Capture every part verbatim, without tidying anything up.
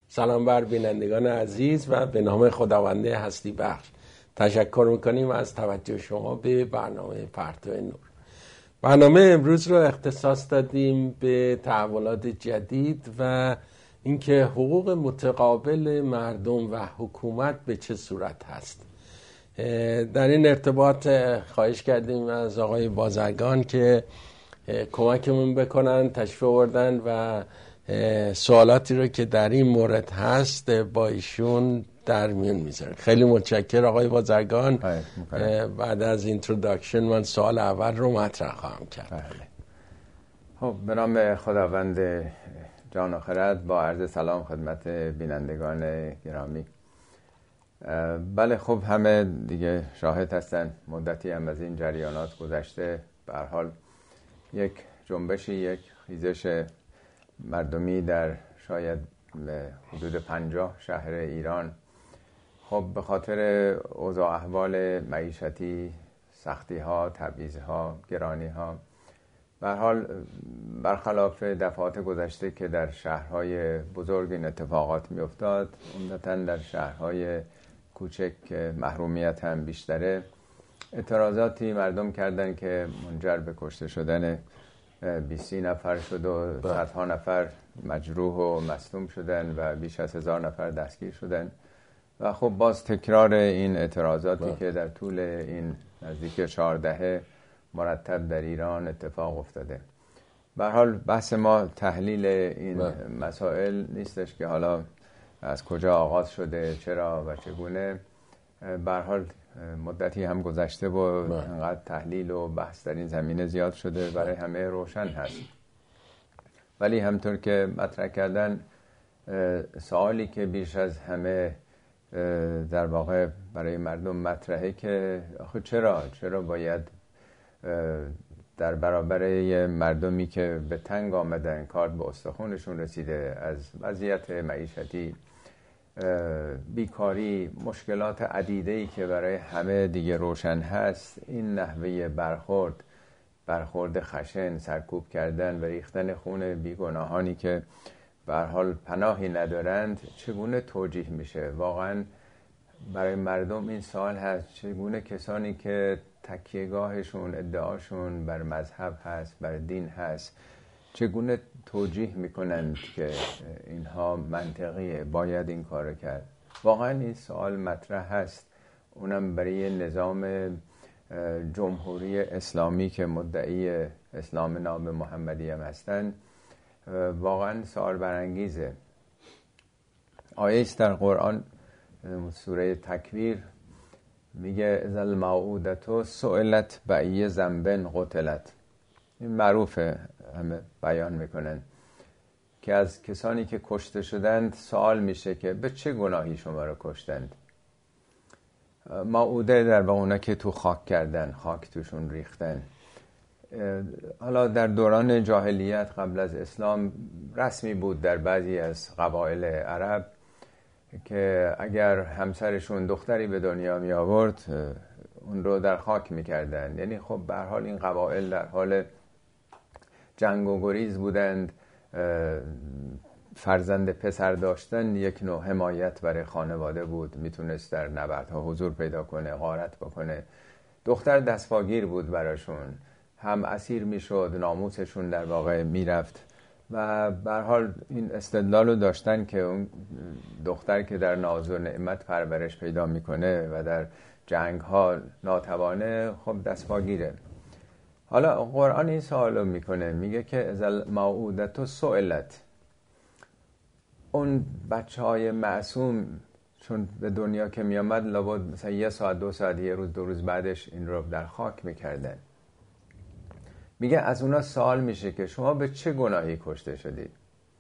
سلام بر بینندگان عزیز و به نام خداوند هستی بخش تشکر میکنیم از توجه شما به برنامه پرتو نور. برنامه امروز رو اختصاص دادیم به تحولات جدید و اینکه حقوق متقابل مردم و حکومت به چه صورت هست. در این ارتباط خواهش کردیم از آقای بازرگان که کمکمون بکنن، تشریف آوردن و سوالاتی رو که در این مورد هست با ایشون در میون میذارم. خیلی متشکرم آقای بازرگان. بعد از اینتروداکشن من سوال اول رو مطرح خواهم کرد. خب به نام خداوند جان و خرد با عرض سلام خدمت بینندگان گرامی. بله خب همه دیگه شاهد هستن، مدتی هم از این جریانات گذشته. به هر حال یک جنبشی، یک خیزش مردمی در شاید حدود پنجاه شهر ایران، خب به خاطر اوضاع احوال معیشتی، سختی ها، تبعیض ها، گرانی ها، به هر حال برخلاف دفعات گذشته که در شهرهای بزرگ این اتفاقات می افتاد، عمدتاً در شهرهای کوچک محرومیت هم بیشتره، اعتراضاتی مردم کردن که منجر به کشته شدن بیست نفر شد و صدها نفر مجروح و مصدوم شدن و بیش از هزار نفر دستگیر شدن. و خب باز تکرار این اعتراضاتی با. که در طول این نزدیک چهارده مرتب در ایران اتفاق افتاده. به هر حال بحث ما تحلیل این با. مسائل نیستش که حالا از کجا آغاز شده، چرا و چگونه. به هر حال مدتی هم گذشته و انقدر تحلیل و بحث در این زمینه زیاد شده، برای همه روشن هست. ولی همطور که مطرح کردن، سوالی که بیش از همه در واقع برای مردم مطرحه که آخه چرا چرا باید در برابر مردمی که به تنگ آمدن، کار به استخونشون رسیده، از وضعیت معیشتی، بیکاری، مشکلات عدیده‌ای که برای همه دیگه روشن هست، این نحوه برخورد برخورد خشن، سرکوب کردن و ریختن خون بیگناهانی که به هر حال پناهی ندارند چگونه توجیه میشه؟ واقعا برای مردم این سوال هست، چگونه کسانی که تکیهگاهشون، ادعاشون بر مذهب هست، بر دین هست، چگونه توجیه میکنند که اینها منطقیه، باید این کارو کرد؟ واقعا این سوال مطرح هست، اونم برای نظام جمهوری اسلامی که مدعی اسلام ناب محمدی هم هستن. واقعا سوال برانگیزه. آیه است در قرآن، سوره تکویر، میگه اذا الموءودة سئلت بأی ذنب قتلت. این معروفه، همه بیان میکنن که از کسانی که کشته شدند سوال میشه که به چه گناهی شما رو کشتند. موعوده در واقع اونا که تو خاک کردن، خاک توشون ریختن. حالا در دوران جاهلیت قبل از اسلام رسمی بود در بعضی از قبایل عرب که اگر همسرشون دختری به دنیا می آورد اون رو در خاک می کردن. یعنی خب به هر حال این قبایل در حال جنگ و گریز بودند. فرزند پسر داشتن یک نوع حمایت برای خانواده بود، میتونست در نبردها حضور پیدا کنه، غارت بکنه. دختر دستپاگیر بود براشون، هم اسیر میشد، ناموسشون در واقع میرفت. و به هر حال این استدلال رو داشتن که اون دختر که در ناز و نعمت پرورش پیدا میکنه و در جنگ ها ناتوانه، خب دستپاگیره. حالا قرآن این سوال رو میکنه، میگه که اذا الموءودة سئلت، اون بچه های معصوم چون به دنیا که می آمد لابد مثلا یه ساعت دو ساعت یه روز دو روز بعدش این رو در خاک میکردن. میگه از اونا سوال میشه که شما به چه گناهی کشته شدید؟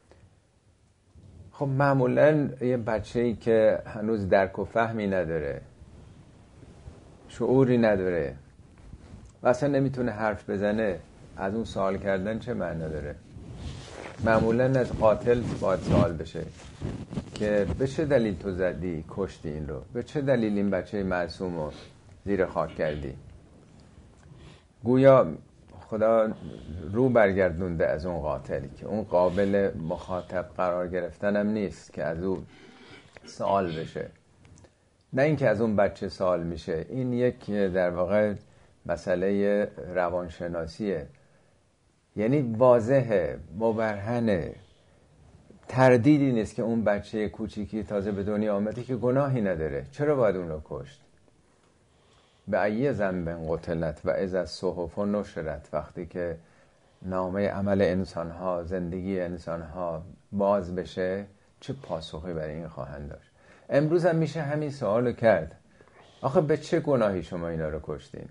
خب معمولا یه بچه‌ای که هنوز درک و فهمی نداره، شعوری نداره و اصلا نمیتونه حرف بزنه، از اون سوال کردن چه معنی داره؟ معمولا از قاتل باید سوال بشه که به چه دلیل تو زدی، کشتی این رو؟ به چه دلیل این بچه معصوم رو زیر خاک کردی؟ گویا خدا رو برگردونده از اون قاتل که اون قابل مخاطب قرار گرفتن هم نیست که از اون سوال بشه، نه اینکه از اون بچه سوال میشه. این یک در واقع مسئله روانشناسیه، یعنی واضحه، مبرهنه، تردیدی نیست که اون بچه کوچیکی تازه به دنیا آمده که گناهی نداره، چرا باید اون رو کشت؟ به ای ذنب قتلت و اذا الصحف نشرت، وقتی که نامه عمل انسانها، زندگی انسانها باز بشه چه پاسخی برای این خواهند داشت؟ امروز هم میشه همین سوالو کرد، آخه به چه گناهی شما اینا رو کشتین؟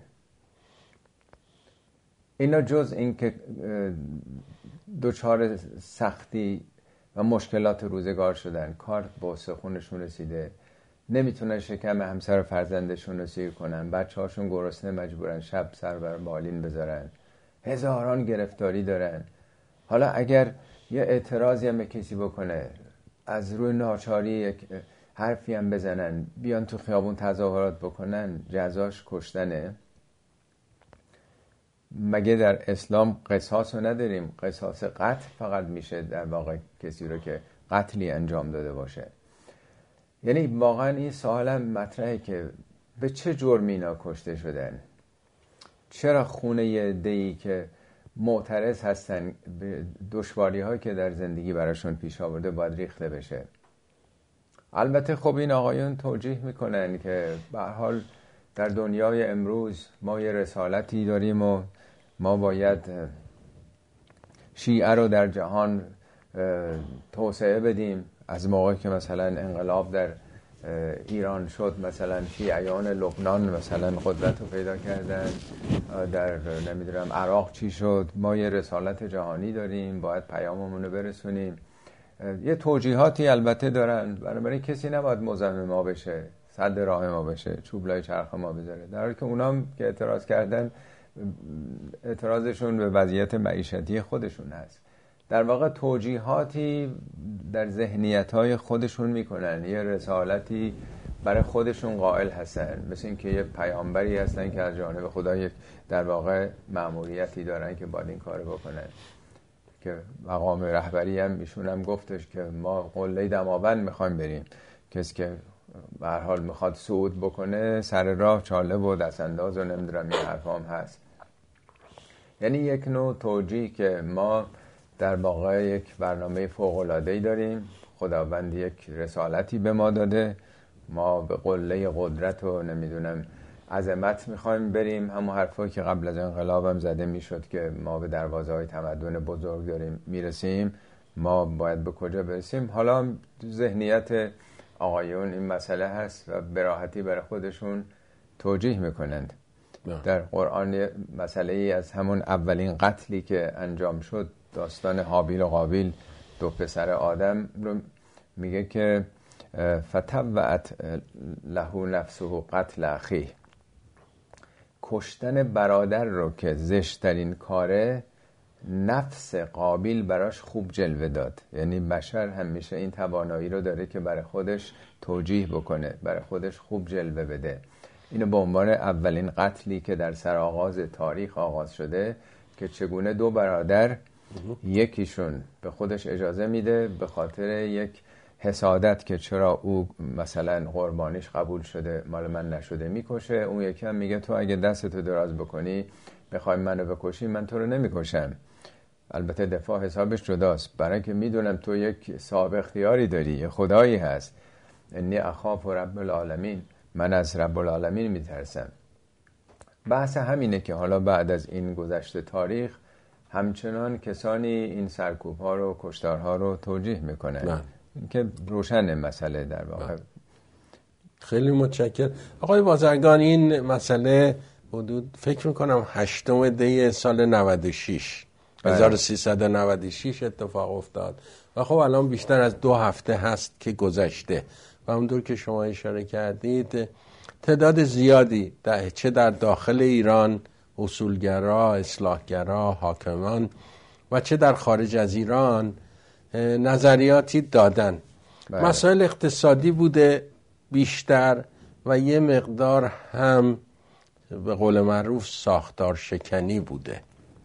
اینا جز این که دچار سختی و مشکلات روزگار شدن، کار به استخونشون رسیده، نمیتونن شکم همسر و فرزندشون رو سیر کنن، بچه هاشون گرسنه مجبورن شب سر بر بالین بذارن، هزاران گرفتاری دارن. حالا اگر یه اعتراضی هم به کسی بکنه، از روی ناچاری یک حرفی هم بزنن، بیان تو خیابون تظاهرات بکنن، جزاش کشتنه؟ مگه در اسلام قصاص رو نداریم؟ قصاص قتل فقط میشه در واقع کسی رو که قتلی انجام داده باشه. یعنی واقعا این سوال هم مطرحه که به چه جرمی اینا کشته شدن؟ چرا خونه یه عده‌ای که معترض هستن به دشواری هایی که در زندگی براشون پیش آورده باید ریخته بشه؟ البته خب این آقایون توجیه میکنن که به هر حال در دنیای امروز ما یه رسالتی داریم و ما باید شیعه رو در جهان توسعه بدیم. از موقعی که مثلا انقلاب در ایران شد، مثلا شیعیان لبنان مثلا قدرت رو پیدا کردن، در نمیدونم عراق چی شد، ما یه رسالت جهانی داریم، باید پیاممون رو برسونیم. یه توجیهاتی البته دارن، بنابراین کسی نباید مزاحم ما بشه، صد راه ما بشه، چوب لای چرخ ما بذاره، در حالی که اونام که اعتراض کردن اعتراضشون به وضعیت معیشتی خودشون هست. در واقع توجیهاتی در ذهنیت‌های خودشون میکنن، یه رسالتی برای خودشون قائل هستن، مثل این که یه پیامبری هستن که از جانب خدا یک در واقع مأموریتی دارن که باید این کارو بکنن، که مقام رهبری هم ایشون هم گفتش که ما قله دماوند میخوایم بریم، کسی که به هر حال میخواد صعود بکنه سر راه چاله و دست انداز و نمیدونم این حرفا هم هست. یعنی یک نوع توجیه که ما در واقع یک برنامه فوق‌العاده‌ای داریم، خداوند یک رسالتی به ما داده، ما به قله قدرت و نمیدونم عظمت میخوایم بریم، همون حرفایی که قبل از انقلاب هم زده میشد که ما به دروازه‌های تمدن بزرگ داریم میرسیم، ما باید به کجا برسیم؟ حالا ذهنیت آقایون این مسئله هست و به راحتی برای خودشون توجیه میکنند. در قرآن مسئله ای از همون اولین قتلی که انجام شد، داستان هابیل و قابیل، دو پسر آدم رو میگه که فتوعت له نفسه قتل اخیه، کشتن برادر رو که زشترین کاره، نفس قابیل براش خوب جلوه داد. یعنی بشر همیشه این توانایی رو داره که برای خودش توجیه بکنه، برای خودش خوب جلوه بده. اینو به عنوان اولین قتلی که در سرآغاز تاریخ آغاز شده که چگونه دو برادر، یکیشون به خودش اجازه میده به خاطر یک حسادت که چرا او مثلا قربانیش قبول شده مال من نشده میکشه، اون یکی هم میگه تو اگه دستتو دراز بکنی بخوای منو بکشی من تو رو نمیکشم. البته دفاع حسابش جداست، برای که میدونم تو یک صاحب اختیاری داری، یه خدایی هست، انی اخاف رب العالمین، من از رب العالمین میترسم. بحث همینه که حالا بعد از این گذشته تاریخ همچنان کسانی این سرکوب ها رو، کشتارها رو توجیه میکنن که روشن مسئله در واقع. خیلی متشکرم آقای بازرگان. این مسئله حدود فکر میکنم هشتم دی سال نود و شش هزار و سیصد و نود و شش اتفاق افتاد و خب الان بیشتر از دو هفته هست که گذشته و همونطور که شما اشاره کردید تعداد زیادی در چه در داخل ایران اصولگرا، اصلاحگرا، حاکمان و چه در خارج از ایران نظریاتی دادن. باید. مسائل اقتصادی بوده بیشتر و یه مقدار هم به قول معروف ساختار شکنی بوده.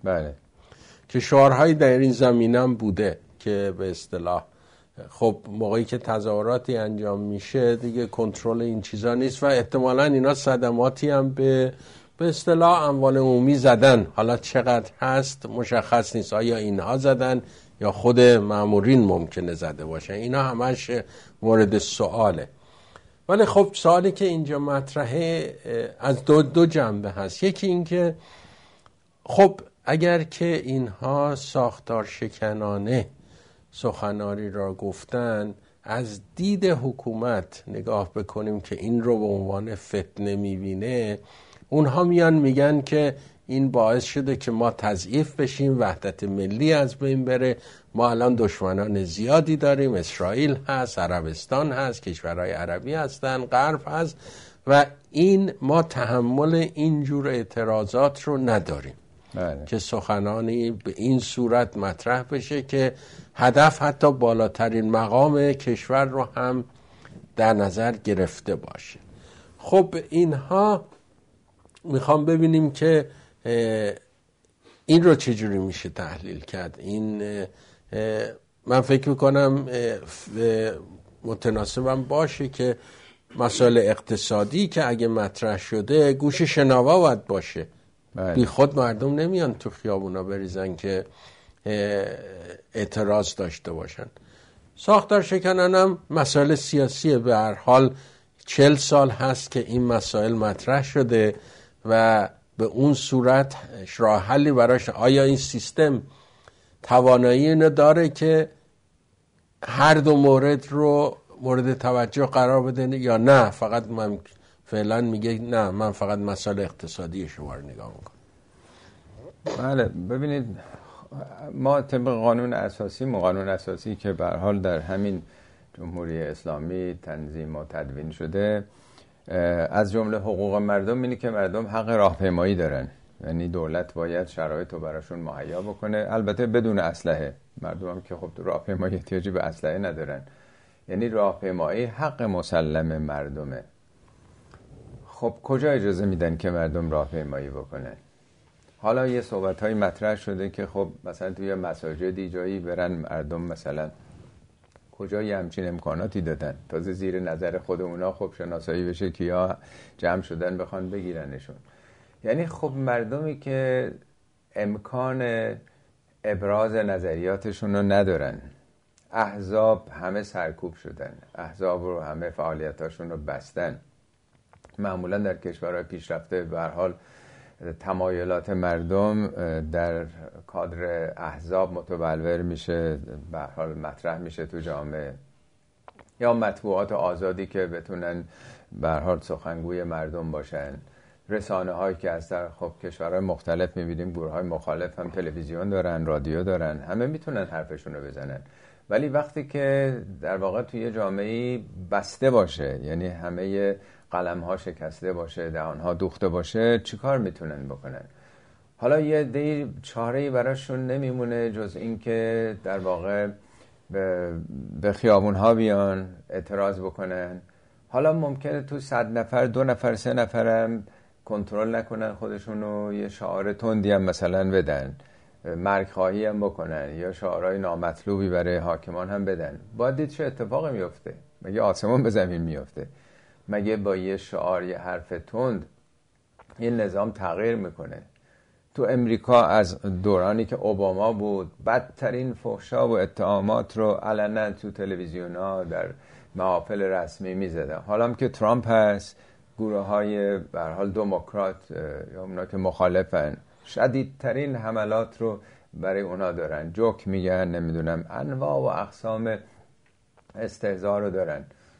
بله. که شعارهایی در این زمینم بوده که به اصطلاح خب موقعی که تظاهراتی انجام میشه دیگه کنترل این چیزا نیست و احتمالاً اینا صدماتی هم به به اصطلاح اموال عمومی زدن. حالا چقدر هست مشخص نیست، آیا اینها زدن یا خود مامورین ممکنه زده باشن، اینا همش مورد سواله. ولی خب سوالی که اینجا مطرحه از دو, دو جنبه هست. یکی این که خب اگر که اینها ساختار شکنانه سخنانی را گفتن، از دید حکومت نگاه بکنیم که این رو به عنوان فتنه میبینه، اونها میان میگن که این باعث شده که ما تضعیف بشیم، وحدت ملی از بین بره، ما الان دشمنان زیادی داریم، اسرائیل هست، عربستان هست، کشورهای عربی هستن، غرب هست و این ما تحمل اینجور اعتراضات رو نداریم. بله. که سخنانی به این صورت مطرح بشه که هدف حتی بالاترین مقام کشور رو هم در نظر گرفته باشه. خب اینها میخوام ببینیم که این رو چجوری میشه تحلیل کرد. این من فکر میکنم متناسبم باشه که مسائل اقتصادی که اگه مطرح شده گوش شنوا باید باشه. بی خود مردم نمیان تو خیابونا بریزن که اعتراض داشته باشن. ساختار شکنان هم مسائل سیاسیه. به هر حال چل سال هست که این مسائل مطرح شده و به اون صورت راه حلی براش، آیا این سیستم توانایی اینو داره که هر دو مورد رو مورد توجه قرار بده یا نه فقط من فعلا میگه نه من فقط مسائل اقتصادی شما رو نگاه میکنم. بله ببینید ما طبق قانون اساسی قانون اساسی که به هر حال در همین جمهوری اسلامی تنظیم و تدوین شده، از جمله حقوق مردم اینه که مردم حق راهپیمایی دارن، یعنی دولت باید شرایط رو براشون مهیا بکنه، البته بدون اسلحه. مردم هم که خب راهپیمایی احتیاجی به اسلحه ندارن، یعنی راهپیمایی حق مسلم مردمه. خب کجا اجازه میدن که مردم راهپیمایی بکنن؟ حالا یه صحبت‌های مطرح شده که خب مثلا توی مساجدی جایی برن مردم، مثلا کجا یه همچین امکاناتی دادن؟ تازه زیر نظر خود اونا خب شناسایی بشه کیا جمع شدن بخوان بگیرنشون. یعنی خب مردمی که امکان ابراز نظریاتشون رو ندارن، احزاب همه سرکوب شدن، احزاب رو همه فعالیتاشون رو بستن. معمولا در کشورهای پیشرفته به هر حال تمایلات مردم در کادر احزاب متبلور میشه، به هر حال مطرح میشه تو جامعه، یا مطبوعات آزادی که بتونن به هر حال سخنگوی مردم باشن، رسانه هایی که از در خب کشورهای مختلف میبینیم گروه های مخالف هم تلویزیون دارن، رادیو دارن، همه میتونن حرفشون رو بزنن. ولی وقتی که در واقع توی جامعه بسته باشه، یعنی همه قلم ها شکسته باشه، دهان ها دوخته باشه، چیکار میتونن بکنن؟ حالا یه دی چاره‌ای براشون نمیمونه جز این که در واقع به, به خیابون ها بیان اعتراض بکنن. حالا ممکنه تو صد نفر دو نفر سه نفرم کنترل نکنن خودشونو، یه شعار تندی هم مثلا بدن، مرگ خواهی هم بکنن، یا شعارهای نامطلوبی برای حاکمان هم بدن. باید دید چه اتفاقی میفته. مگه آسمان به زمین میفته؟ مگه با یه شعار یه حرف تند یه نظام تغییر میکنه؟ تو امریکا از دورانی که اوباما بود بدترین فحشا و اتهامات رو علنا تو تلویزیون‌ها در محافل رسمی میزدن. حالا هم که ترامپ هست، گروه های به هر حال دموکرات یا اونا که مخالفن شدیدترین حملات رو برای اونا دارن، جوک میگن، نمیدونم انواع و اقسام استهزا رو دارن.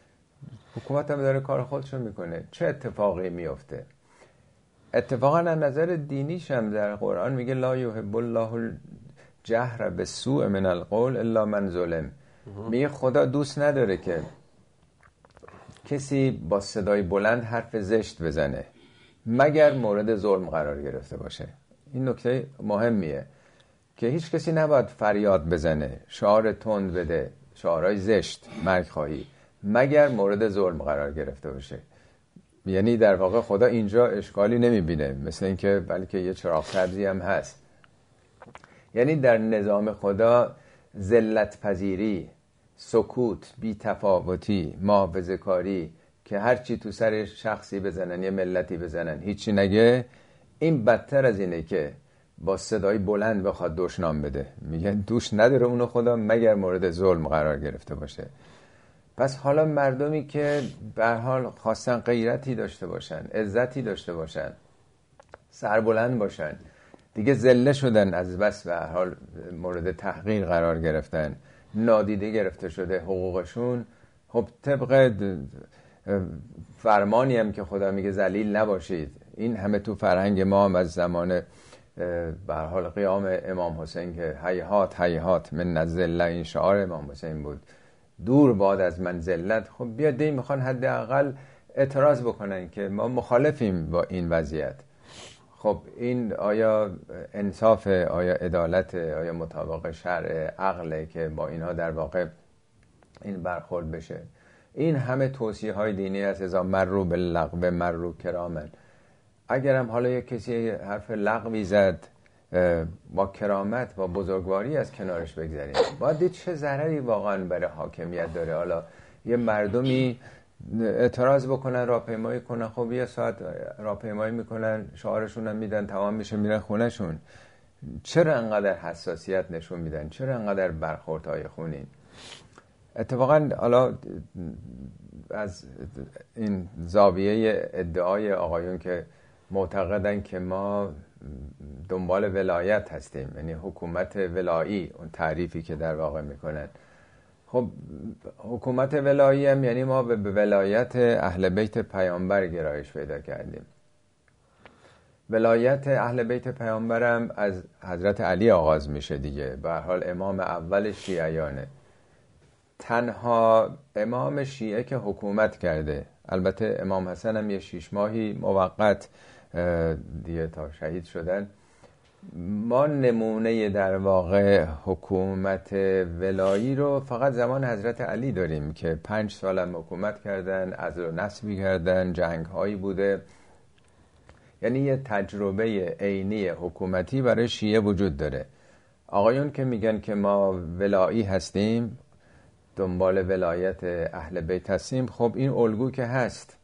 حکومت هم داره کار خودشون میکنه. چه اتفاقی میفته؟ اتفاقا از نظر دینیش هم در قرآن میگه لا یحب الله الجهر بالسوء من القول الا من ظلم. میگه خدا دوست نداره که کسی با صدای بلند حرف زشت بزنه مگر مورد ظلم قرار گرفته باشه. این نکته مهمیه که هیچ کسی نباید فریاد بزنه، شعار تند بده، شعارهای زشت، مرگ خواهی، مگر مورد ظلم قرار گرفته باشه. یعنی در واقع خدا اینجا اشکالی نمیبینه، مثل اینکه بلکه یه چراغ سبزی هم هست. یعنی در نظام خدا ذلت پذیری، سکوت، بی‌تفاوتی، محافظه‌کاری که هر چی تو سر شخصی بزنن یه ملتی بزنن هیچی نگه، این بدتر از اینه که با صدای بلند بخواد دشنام بده. میگن دوش نداره اونو خدا مگر مورد ظلم قرار گرفته باشه. پس حالا مردمی که به هر حال خواستن غیرتی داشته باشن، عزتی داشته باشن، سربلند باشن، دیگه ذله شدن، از بس به هر حال مورد تحقیر قرار گرفتن، نادیده گرفته شده حقوقشون. خب طبق فرمانی هم که خدا میگه ذلیل نباشید، این همه تو فرهنگ ما هم از زمان به هر حال قیام امام حسین که هیهات هیهات من الذله، این شعار امام حسین بود، دور باد از من ذلت. خب بیاد دی میخوان حداقل اعتراض بکنن که ما مخالفیم با این وضعیت. خب این آیا انصاف، آیا عدالت، آیا مطابق شرع، عقله که با اینها در واقع این برخورد بشه؟ این همه توصیه های دینی است، ازا مرو باللغو مرو کرامن. اگرم حالا یک کسی حرف لغوی زد، با کرامت، با بزرگواری از کنارش بگذاریم. باید دید چه ضرری واقعا برای حاکمیت داره. حالا یه مردمی اعتراض بکنن، راهپیمایی کنن، خب یه ساعت راهپیمایی میکنن، شعارشون هم میدن، تمام میشه، میرن خونهشون. چرا انقدر حساسیت نشون میدن؟ چرا انقدر برخوردهای خونین؟ اتفاقا حالا از این زاویه ادعای آقایون که معتقدن که ما دنبال ولایت هستیم، یعنی حکومت ولایی، اون تعریفی که در واقع میکنن. خب حکومت ولایی هم یعنی ما به ولایت اهل بیت پیامبر گرایش پیدا کردیم. ولایت اهل بیت پیامبر هم از حضرت علی آغاز میشه دیگه، به هر حال امام اول شیعیانه، تنها امام شیعه که حکومت کرده. البته امام حسن هم یه شیش ماهی موقت دیگه تا شهید شدن. ما نمونه در واقع حکومت ولایی رو فقط زمان حضرت علی داریم که پنج سال هم حکومت کردن، عزل و نصبی کردن، جنگ هایی بوده. یعنی یه تجربه عینی حکومتی برای شیعه وجود داره. آقایون که میگن که ما ولایی هستیم، دنبال ولایت اهل بیت هستیم، خب این الگو که هست،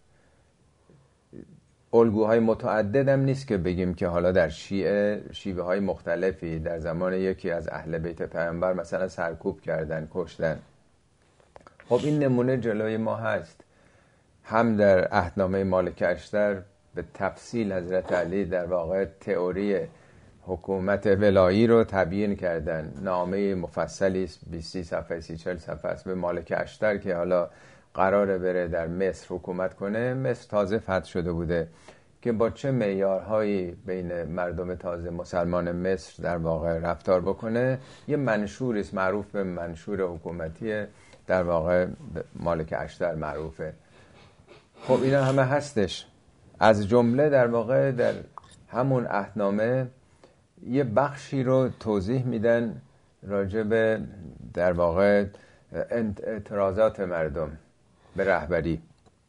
الگوهای متعدد هم نیست که بگیم که حالا در شیعه شیوه های مختلفی در زمان یکی از اهل بیت پیامبر مثلا سرکوب کردن، کشتن. خب این نمونه جلوی ما هست. هم در عهدنامه مالک اشتر به تفصیل حضرت علی در واقع تئوری حکومت ولایی رو تبیین کردن. نامه مفصلی است، بیست صفحه، سی چهل صفحه است به مالک اشتر که حالا قراره بره در مصر حکومت کنه. مصر تازه فتح شده بوده که با چه معیارهایی بین مردم تازه مسلمان مصر در واقع رفتار بکنه. یه منشوری است معروف به منشور حکومتی در واقع مالک اشتر معروفه. خب اینا همه هستش. از جمله در واقع در همون عهدنامه یه بخشی رو توضیح میدن راجع به در واقع اعتراضات مردم به رهبری.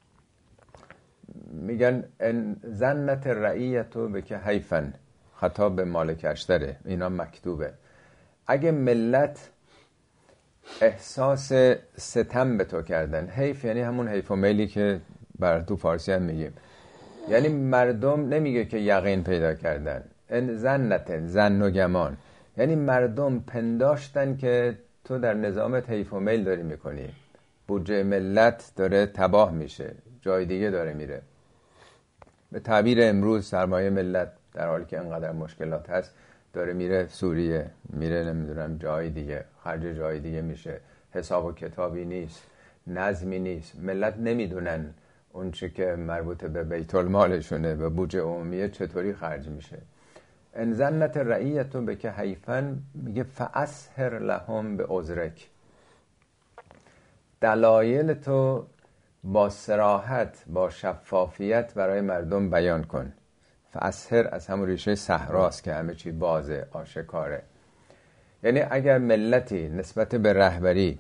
میگن ان ظنت رعیتو بک حیفن، خطاب به مالک اشتره، اینا مکتوبه. اگه ملت احساس ستم به تو کردن، حیف یعنی همون حیف و میلی که بر تو فارسی هم میگیم، یعنی مردم نمیگه که یقین پیدا کردن، ان ظنت، ظن و گمان، یعنی مردم پنداشتن که تو در نظامت حیف و میل داری میکنی، بودجه ملت داره تباه میشه، جای دیگه داره میره. به تعبیر امروز سرمایه ملت در حالی که انقدر مشکلات هست داره میره سوریه، میره نمیدونم جای دیگه، خرج جای دیگه میشه، حساب و کتابی نیست، نظمی نیست. ملت نمیدونن اون چه که مربوط به بیت المالشونه، به بودجه عمومی، چطوری خرج میشه. ان ظنت رعیتو بک حیفن، میگه فاسهر لهم به عذرک، دلایل تو با صراحت، با شفافیت برای مردم بیان کن. فاسهر از همون ریشه صحراست که همه چی بازه، آشکاره. یعنی اگر ملتی نسبت به رهبری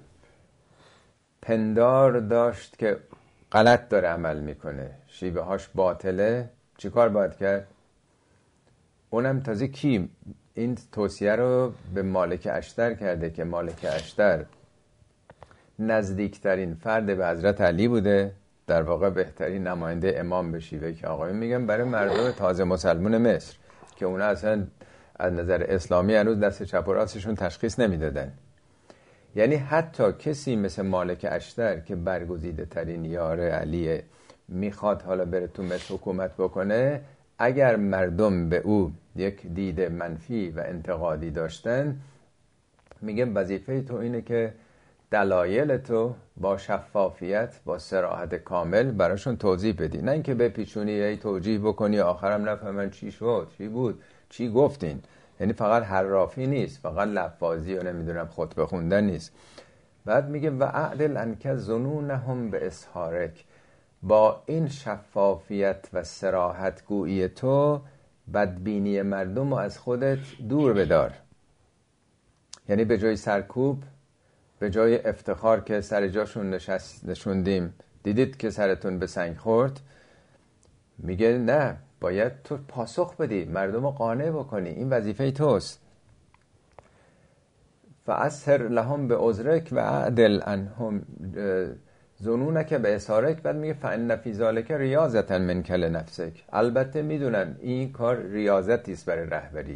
پندار داشت که غلط داره عمل میکنه، شیوه هاش باطله، چیکار باید کرد؟ اونم تازه کی؟ این توصیه رو به مالک اشتر کرده که مالک اشتر نزدیکترین فرد به حضرت علی بوده، در واقع بهترین نماینده امام بشیوه که آقایون میگن برای مردم تازه مسلمون مصر که اونا اصلا از نظر اسلامی هنوز دست چپ و راستشون تشخیص نمیدادن. یعنی حتی کسی مثل مالک اشتر که برگزیده ترین یار علیه میخواد حالا بره تو مصر حکومت بکنه، اگر مردم به او یک دید منفی و انتقادی داشتن، میگه وظیفه تو اینه که دلایل تو با شفافیت با صراحت کامل براشون توضیح بدی، نه اینکه بپیچونی ای توجیه بکنی آخرم نفهمن چی شد چی بود چی گفتین. یعنی فقط حرافی نیست، فقط لفاظی و نمیدونم خطبه خوندن نیست. بعد میگه و اعدل انک ظنونهم به اسحارک، با این شفافیت و صراحت گویی تو بدبینی مردم رو از خودت دور بدار. یعنی به جای سرکوب، به جای افتخار که سر جاشون نشست نشوندیم دیدید که سرتون به سنگ خورد، میگه نه، باید تو پاسخ بدی، مردم رو قانع بکنی، این وظیفه توست. فاسهر لهم به عذرک و اعدل عنهم ظنونک به اسارک. بعد میگه فان فی ذلک ریاضة منک لنفسک. البته میدونن این کار ریاضتی است برای رهبری،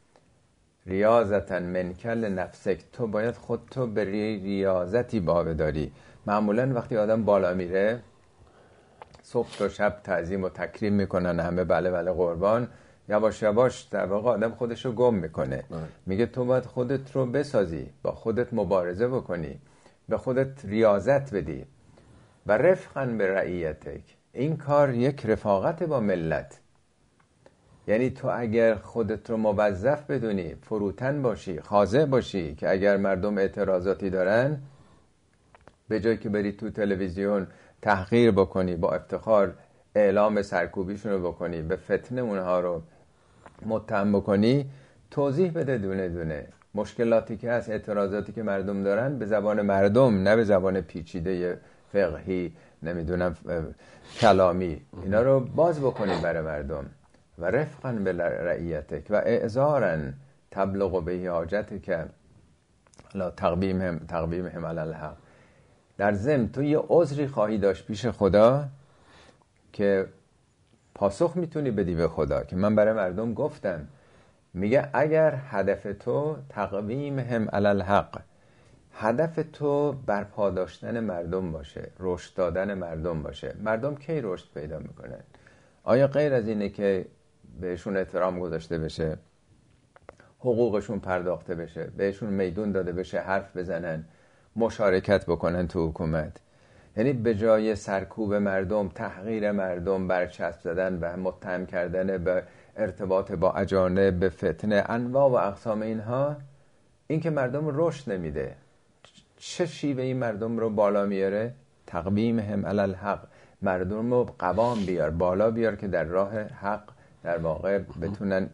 ریاضة منک لنفسک، تو باید خودتو به ریاضتی باوداری. معمولا وقتی آدم بالا میره صبح تا شب تعظیم و تکریم میکنن همه، بله بله قربان، یواش یواش در واقع آدم خودشو گم میکنه. میگه تو باید خودت رو بسازی، با خودت مبارزه بکنی، به خودت ریاضت بدی. و رفقا به رعیتک، این کار یک رفاقت با ملت. یعنی تو اگر خودت رو موظف بدونی، فروتن باشی، خاضع باشی که اگر مردم اعتراضاتی دارن، به جای که بری تو تلویزیون تحقیر بکنی، با افتخار اعلام سرکوبیشون رو بکنی، به فتنه اونها رو متهم بکنی، توضیح بده دونه دونه مشکلاتی که هست، اعتراضاتی که مردم دارن به زبان مردم، نه به زبان پیچیده فقهی نمیدونم کلامی. اینا رو باز بکنی برای مردم. و رفقا به رعیتک و اعذارا تبلغ به حاجتک لا تقویمهم تقویمهم علی الحق. در ضمن تو یه عذری خواهی داشت پیش خدا که پاسخ میتونی بدی به خدا که من برای مردم گفتم. میگه اگر هدف تو تقویمهم علی الحق، هدف تو برپا داشتن مردم باشه، رشد دادن مردم باشه، مردم کی رشد پیدا میکنن؟ آیا غیر از اینه که بهشون احترام گذاشته بشه، حقوقشون پرداخته بشه، بهشون میدون داده بشه، حرف بزنن، مشارکت بکنن تو حکومت؟ یعنی به جای سرکوب مردم، تحقیر مردم، برچسب زدن و متهم کردن به ارتباط با اجانب، به فتنه، انواع و اقسام اینها، این که مردم رشد نمیده. چه شیوه این مردم رو بالا میاره؟ تقویمهم علی الحق، مردم رو قوام بیار، بالا بیار که در راه حق در واقع بتونن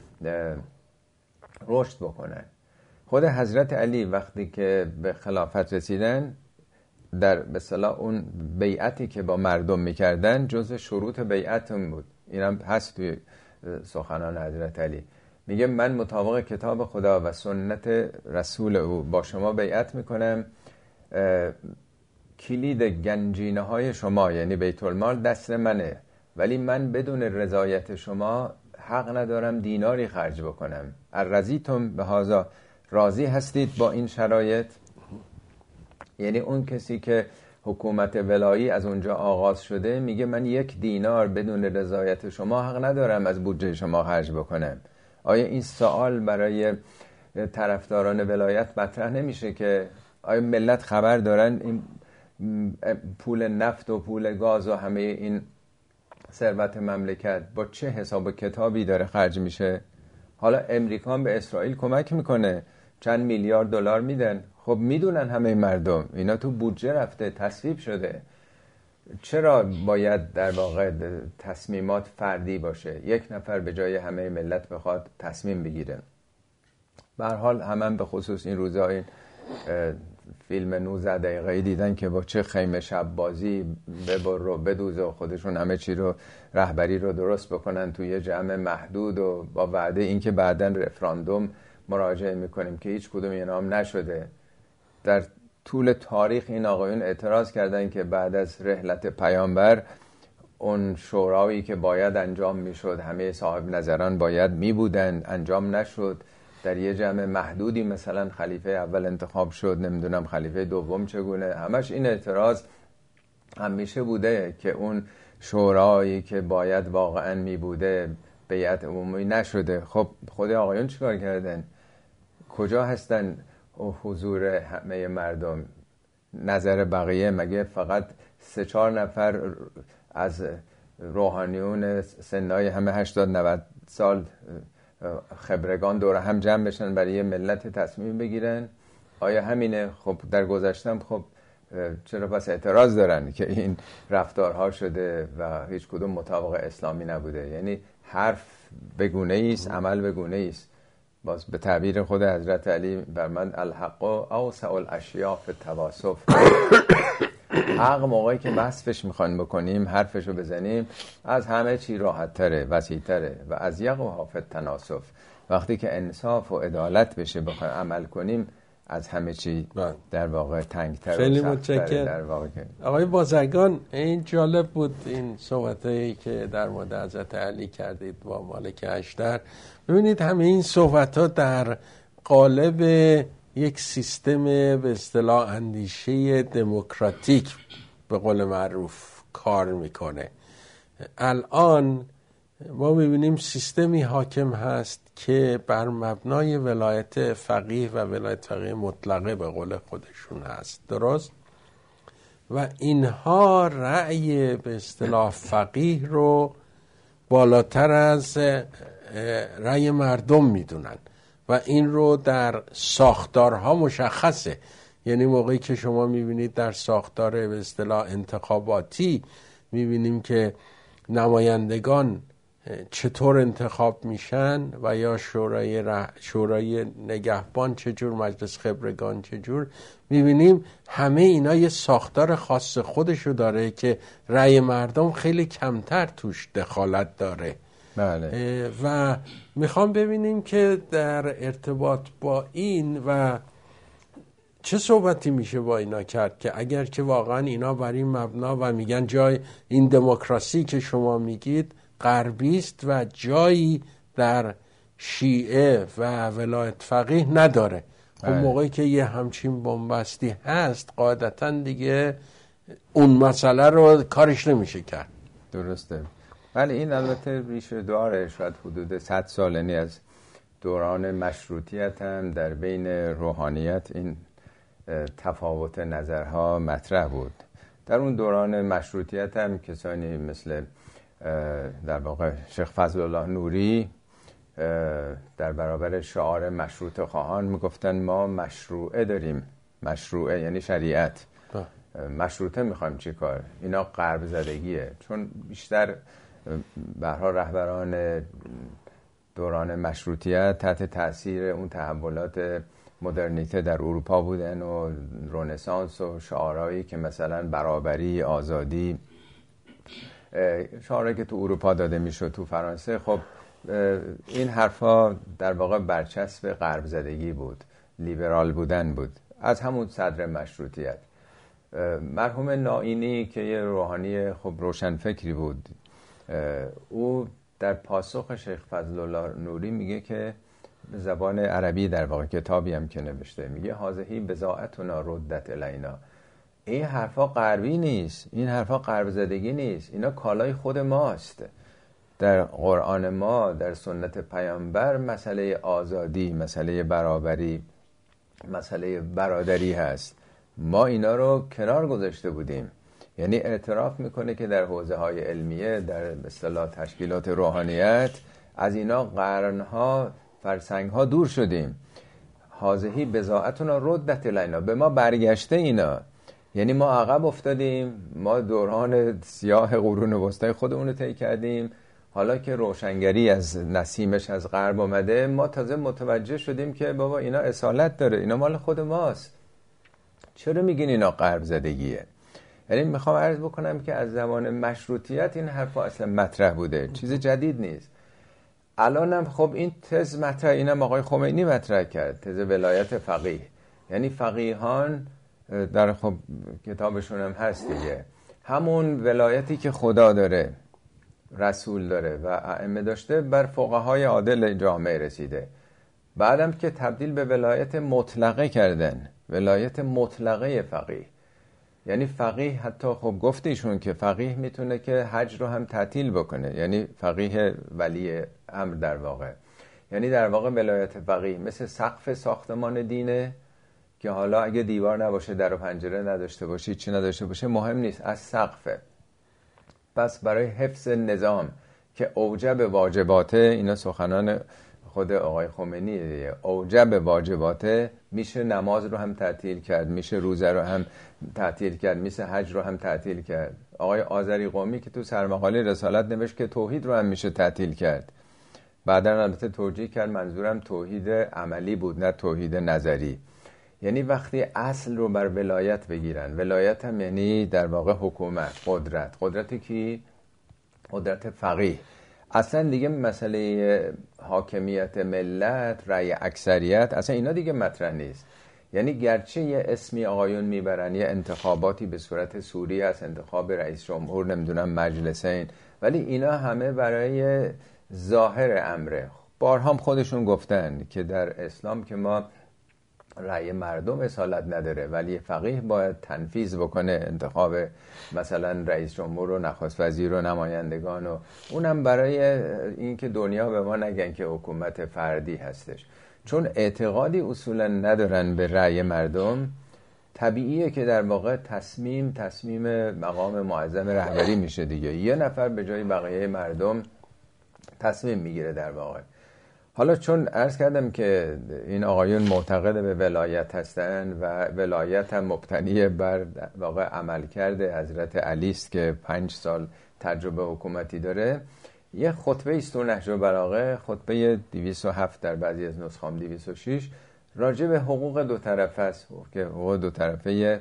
رشد بکنن. خود حضرت علی وقتی که به خلافت رسیدن، در به اصطلاح اون بیعتی که با مردم میکردن جزء شروط بیعتون بود. اینم هست توی سخنان حضرت علی. میگه من مطابق کتاب خدا و سنت رسول او با شما بیعت میکنم، کلید گنجینه های شما یعنی بیت المال دست منه، ولی من بدون رضایت شما حق ندارم دیناری خرج بکنم. الرضیتم بهذا، راضی هستید با این شرایط؟ یعنی اون کسی که حکومت ولایی از اونجا آغاز شده میگه من یک دینار بدون رضایت شما حق ندارم از بودجه شما خرج بکنم. آیا این سوال برای طرفداران ولایت مطرح نمیشه که آیا ملت خبر دارن این پول نفت و پول گاز و همه این ثروت مملکت با چه حساب و کتابی داره خرج میشه؟ حالا امریکا به اسرائیل کمک میکنه، چند میلیارد دلار میدن. خب میدونن همه مردم اینا تو بودجه رفته، تصویب شده. چرا باید در واقع تصمیمات فردی باشه؟ یک نفر به جای همه ملت بخواد تصمیم بگیره. به هر حال همه به خصوص این روزا این فیلم نوزده دقیقه‌ای دیدن که با چه خیمه شب بازی ببر رو بدوزه و خودشون همه چی رو رهبری رو درست بکنن توی یه جمع محدود و با وعده اینکه بعداً رفراندوم مراجعه میکنیم که هیچ کدوم اینا هم نشده. در طول تاریخ این آقایون اعتراض کردن که بعد از رحلت پیامبر اون شورایی که باید انجام میشد، همه صاحب نظران باید میبودن، انجام نشد. در یه جمع محدودی مثلا خلیفه اول انتخاب شد، نمیدونم خلیفه دوم چگونه. همش این اعتراض همیشه بوده که اون شورایی که باید واقعا میبوده بیعت عمومی نشده. خب خود آقایون چیکار کردن؟ کجا هستن حضور همه مردم؟ نظر بقیه مگه فقط سه چهار نفر از روحانیون سنای همه هشتاد نود سال خبرگان دور هم جمع بشن برای یه ملت تصمیم بگیرن؟ آیا همینه؟ خب در گذشتم خب چرا پس اعتراض دارن که این رفتارها شده و هیچ کدوم مطابق اسلامی نبوده؟ یعنی حرف بگونه است، عمل بگونه است. باز به تعبیر خود حضرت علی فرمود الحق اوسع الاشیاء فی التواصف. حق موقعی که وصفش میخوایم بکنیم، حرفشو بزنیم، از همه چی راحت تره، وسیع تره. و از یقع فی التناسف، وقتی که انصاف و عدالت بشه بخوایم عمل کنیم، از همه چی در واقع تنگتر خیلی و سخت‌تره در واقع. آقای بازرگان، این جالب بود این صحبتایی که در مورد حضرت علی کردید با مالک اشتر. ببینید همه این صحبت‌ها در قالب یک سیستم به اصطلاح اندیشه دموکراتیک به قول معروف کار میکنه. الان ما میبینیم سیستمی حاکم هست که بر مبنای ولایت فقیه و ولایت فقیه مطلقه به قول خودشون هست، درست؟ و اینها رأی به اصطلاح فقیه رو بالاتر از رأی مردم میدونن و این رو در ساختارها مشخصه. یعنی موقعی که شما میبینید در ساختار به اصطلاح انتخاباتی میبینیم که نمایندگان چطور انتخاب میشن و یا شورای رح... شورای نگهبان چجور، مجلس خبرگان چجور، میبینیم همه اینا یه ساختار خاص خودشو داره که رأی مردم خیلی کمتر توش دخالت داره. بله. و میخوام ببینیم که در ارتباط با این و چه صحبتی میشه با اینا کرد که اگر که واقعا اینا بر این مبنا و میگن جای این دموکراسی که شما میگید غربی است و جایی در شیعه و ولایت فقیه نداره، خب موقعی که یه همچین بنبستی هست قاعدتا دیگه اون مسئله رو کارش نمیشه کرد. درسته. ولی این البته ریشه داره، شاید حدود صد سالنی از دوران مشروطیت هم در بین روحانیت این تفاوت نظرها مطرح بود. در اون دوران مشروطیت هم کسانی مثل در واقع شیخ فضل الله نوری در برابر شعار مشروط خواهان میگفتن ما مشروعه داریم. مشروعه یعنی شریعت. مشروطه میخوایم چی کار؟ اینا غرب زدگیه. چون بیشتر به هر حال رهبران دوران مشروطیت تحت تاثیر اون تحولات مدرنیته در اروپا بودن و رنسانس و شعارهایی که مثلا برابری، آزادی، شعارهایی که تو اروپا داده میشد تو فرانسه. خب این حرفا در واقع برچسب غرب زدگی بود، لیبرال بودن بود از همون صدر مشروطیت. مرحوم نائینی که یه روحانی خب روشن فکری بود، او در پاسخ شیخ فضل الله نوری میگه که به زبان عربی در واقع کتابی هم که نوشته، میگه هذهی بضاعتنا ردت الینا. این حرفا غربی نیست، این حرفا غرب زدگی نیست، اینا کالای خود ماست. در قرآن ما، در سنت پیامبر مسئله آزادی، مسئله برابری، مسئله برادری هست. ما اینا رو کنار گذاشته بودیم. یعنی اعتراف میکنه که در حوزه های علمیه، در اصطلاح تشکیلات روحانیت، از اینا قرنها فرسنگها دور شدیم. هذهی بضاعتنا ردت الینا، به ما برگشته اینا. یعنی ما عقب افتادیم، ما دوران سیاه قرون وسطای خودمون رو طی کردیم. حالا که روشنگری از نسیمش از غرب اومده، ما تازه متوجه شدیم که بابا اینا اصالت داره، اینا مال خود ماست. چرا میگین اینا غرب زدگیه؟ یعنی میخوام عرض بکنم که از زمان مشروطیت این حرفا اصلا مطرح بوده، چیز جدید نیست. الانم خب این تز مطرح، اینم آقای خمینی مطرح کرد، تز ولایت فقیه. یعنی فقیهان در خب کتابشون هم هست دیگه، همون ولایتی که خدا داره، رسول داره و ائمه داشته، بر فقهای عادل جامعه رسیده. بعدم که تبدیل به ولایت مطلقه کردن، ولایت مطلقه فقیه. یعنی فقیه حتی خب گفتیشون که فقیه میتونه که حج رو هم تعطیل بکنه، یعنی فقیه ولی امر در واقع. یعنی در واقع ولایت فقیه مثل سقف ساختمان دینه که حالا اگه دیوار نباشه، در و پنجره نداشته باشه، چی نداشته باشه، مهم نیست، از سقفه. پس برای حفظ نظام که اوجب واجباته، اینا سخنان خود آقای خمینی دیگه، اوجب واجباته، میشه نماز رو هم تعطیل کرد، میشه روزه رو هم تعطیل کرد، میشه حج رو هم تعطیل کرد. آقای آذری قمی که تو سرمقاله رسالت نوشت که توحید رو هم میشه تعطیل کرد. بعداً البته توجیه کرد منظورم توحید عملی بود نه توحید نظری. یعنی وقتی اصل رو بر ولایت بگیرن، ولایت هم یعنی در واقع حکومت، قدرت. قدرت کی؟ قدرت فقیه. اصلا دیگه مسئله حاکمیت ملت، رأی اکثریت، اصلا اینا دیگه مطرح نیست. یعنی گرچه یه اسمی آقایون میبرن، یه انتخاباتی به صورت سوری است، انتخاب رئیس جمهور، نمیدونم مجلسین، ولی اینا همه برای ظاهر امره. بارها هم خودشون گفتن که در اسلام که ما رأی مردم اصالت نداره، ولی فقیه باید تنفیذ بکنه انتخاب مثلا رئیس جمهور و نخست وزیر و نمایندگان، و اونم برای اینکه دنیا به ما نگن که حکومت فردی هستش. چون اعتقادی اصولا ندارن به رأی مردم، طبیعیه که در واقع تصمیم تصمیم مقام معظم رهبری میشه دیگه، یه نفر به جای بقیه مردم تصمیم میگیره در واقع. حالا چون عرض کردم که این آقایون معتقد به ولایت هستن و ولایت هم مبتنی بر واقع عمل کرده حضرت علی است که پنج سال تجربه حکومتی داره، یه خطبه است تو نهج البلاغه، خطبه دویست و هفت، در بعضی از نسخام دویست و شش، راجع به حقوق دو طرفه است که حقوق دو طرفه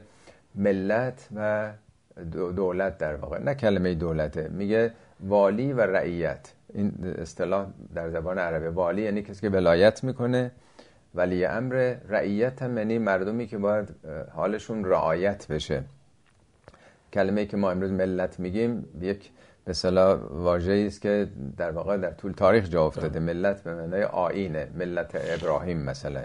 ملت و دولت در واقع، نه کلمه دولته، میگه والی و رعیت. این اصطلاح در زبان عربی، والی یعنی کسی که ولایت میکنه، ولی امر، رعیت هم یعنی مردمی که باید حالشون رعایت بشه. کلمه‌ای که ما امروز ملت میگیم یک به اصطلاح واژه‌ای است که در واقع در طول تاریخ جا افتاده. ملت به معنای آیینه، ملت ابراهیم مثلا.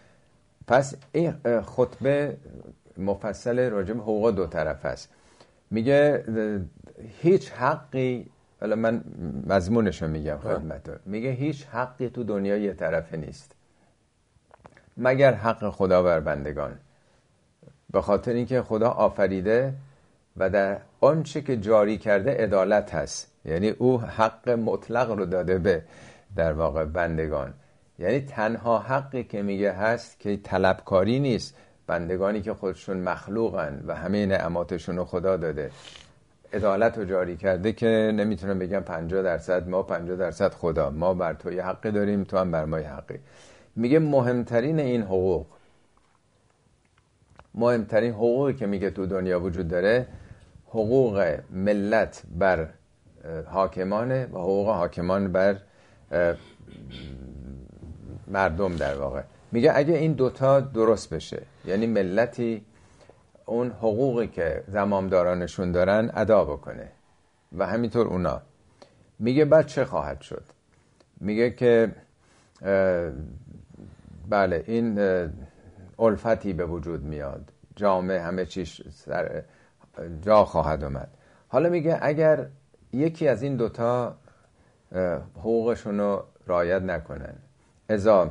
پس این خطبه مفصل راجع به حقوق دو طرف است. میگه هیچ حقی، حالا من مضمونشو میگم خدمتتون، میگه هیچ حقی تو دنیا یه طرفه نیست مگر حق خدا بر بندگان، به خاطر اینکه خدا آفریده و در آنچه که جاری کرده عدالت هست. یعنی او حق مطلق رو داده به در واقع بندگان. یعنی تنها حقی که میگه هست که طلبکاری نیست، بندگانی که خودشون مخلوقن و همه نعماتشون رو خدا داده، عدالت رو جاری کرده که نمیتونم بگم پنجاه درصد ما، پنجاه درصد خدا، ما بر تو یه حقی داریم، تو هم بر ما یه حقی. میگه مهمترین این حقوق، مهمترین حقوقی که میگه تو دنیا وجود داره، حقوق ملت بر حاکمانه و حقوق حاکمان بر مردم در واقع. میگه اگه این دوتا درست بشه، یعنی ملتی اون حقوقی که زمامدارانشون دارن ادا بکنه و همینطور اونا، میگه بعد چه خواهد شد؟ میگه که بله این الفتی به وجود میاد، جامعه همه چیش سر جا خواهد اومد. حالا میگه اگر یکی از این دوتا حقوقشون رو رعایت نکنن، ازا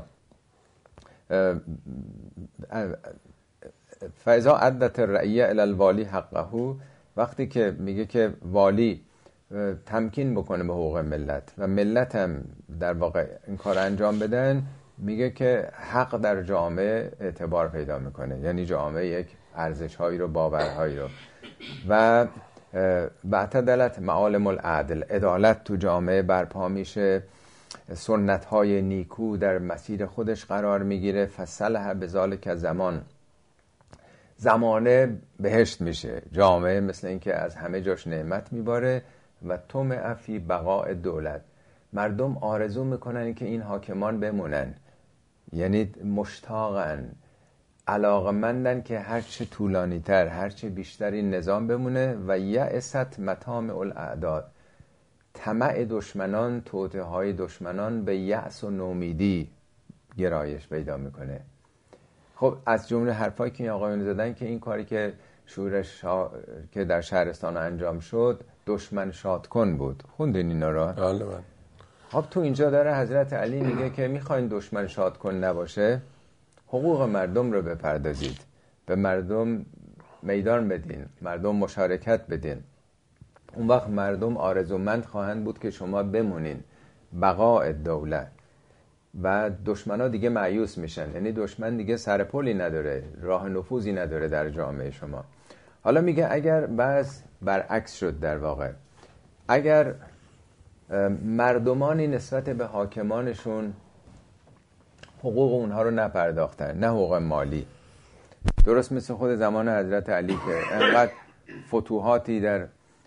فاذا عدت الرعیه الی الوالی حقه، وقتی که میگه که والی تمکین بکنه به حقوق ملت و ملت هم در واقع این کار انجام بدن، میگه که حق در جامعه اعتبار پیدا میکنه. یعنی جامعه یک ارزش هایی رو، باورهایی رو، و بعتدلت معالم العدل، عدالت تو جامعه برپا میشه، سنت های نیکو در مسیر خودش قرار میگیره. فصلح بذالک زمان، زمانه بهشت میشه، جامعه مثل این که از همه جاش نعمت میباره و طمع فی بقاء دولت. مردم آرزو میکنن که این حاکمان بمونن، یعنی مشتاقن، علاقمندن که هرچه طولانی تر، هرچه بیشتر این نظام بمونه. و یأست مطامع الاعداد، طمع دشمنان، توطئه های دشمنان به یأس و نومیدی گرایش پیدا میکنه. خب از جمله حرفایی که این آقایون زدن که این کاری که شورش شا... که در شهرستان انجام شد دشمن شاد کن بود. خوندین اینا رو؟ بله بله. خب تو اینجا داره حضرت علی میگه که میخواین دشمن شاد کن نباشه، حقوق مردم رو بپردازید، به مردم میدان بدین، مردم مشارکت بدین. اون وقت مردم آرزومند خواهند بود که شما بمونین، بقاء دولت. و دشمنا دیگه مایوس میشن، یعنی دشمن دیگه سرپلی نداره، راه نفوذی نداره در جامعه شما. حالا میگه اگر بعض برعکس شد، در واقع اگر مردمانی نسبت به حاکمانشون حقوق اونها رو نپرداختن، نه حقوق مالی، درست مثل خود زمان حضرت علی که انقدر فتوحاتی در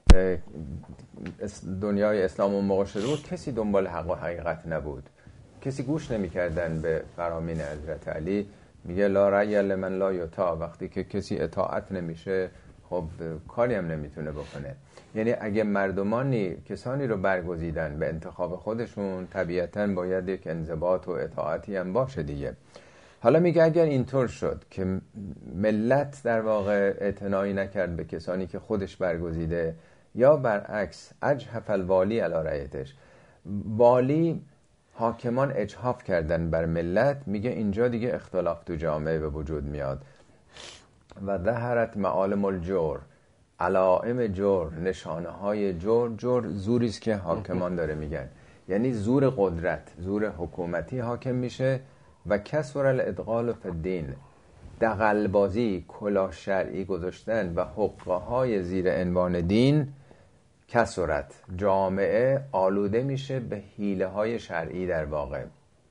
دنیای اسلام اون موقع شده بود، کسی دنبال حق و حقیقت نبود، کسی گوش نمی‌کردن به فرامین حضرت علی. میگه لا رأی لمن لا یطاع، وقتی که کسی اطاعت نمیشه خب کاری هم نمیتونه بکنه. یعنی اگه مردمانی کسانی رو برگزیدن به انتخاب خودشون، طبیعتاً باید یک انضباط و اطاعتی هم باشه دیگه. حالا میگه اگر اینطور شد که ملت در واقع اعتنایی نکرد به کسانی که خودش برگزیده، یا برعکس اجحف الوالی علی رعیتش، والی حاکمان اجحاف کردن بر ملت، میگه اینجا دیگه اختلاف تو جامعه به وجود میاد. و ظهرت معالم الجور، علائم جور، نشانه های جور. جور زوریست که حاکمان داره میگن، یعنی زور قدرت، زور حکومتی حاکم میشه. و کسر الادغال فی الدین، دغلبازی، کلاه شرعی گذاشتن و حقه های زیر عنوان دین کسرت، جامعه آلوده میشه به حیله های شرعی. در واقع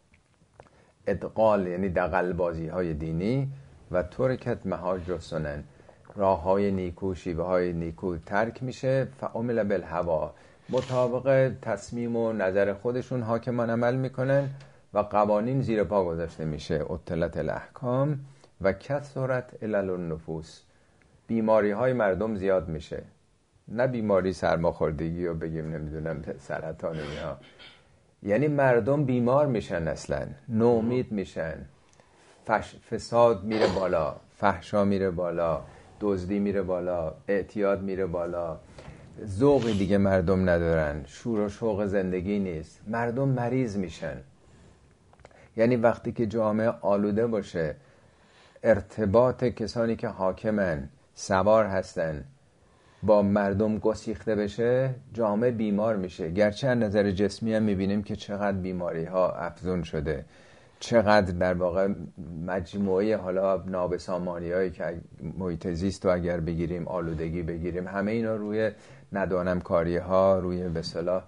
ادغال یعنی دغلبازی های دینی. و ترکت محاجر السنن، راه های نیکو، شیوه های نیکو ترک میشه. فعمل بالهوا، مطابق تصمیم و نظر خودشون حاکمان عمل میکنن و قوانین زیر پا گذاشته میشه. اطلت الاحکام. و کثرت علل النفوس، بیماری های مردم زیاد میشه، نه بیماری سرماخوردگی و بگیم نمیدونم سرطان اینا، یعنی مردم بیمار میشن، اصلا نومید میشن، فش... فساد میره بالا، فحشا میره بالا، دزدی میره بالا، اعتیاد میره بالا، ذوقی دیگه مردم ندارن، شور و شوق زندگی نیست، مردم مریض میشن. یعنی وقتی که جامعه آلوده باشه، ارتباط کسانی که حاکمن، سوار هستن با مردم گسیخته بشه، جامعه بیمار میشه. گرچه از نظر جسمی هم میبینیم که چقدر بیماری ها افزون شده، چقدر در واقع مجموعه حالا نابسامانی هایی که محیط زیست رو اگر بگیریم، آلودگی بگیریم، همه اینا روی ندانم کاری ها، روی به اصطلاح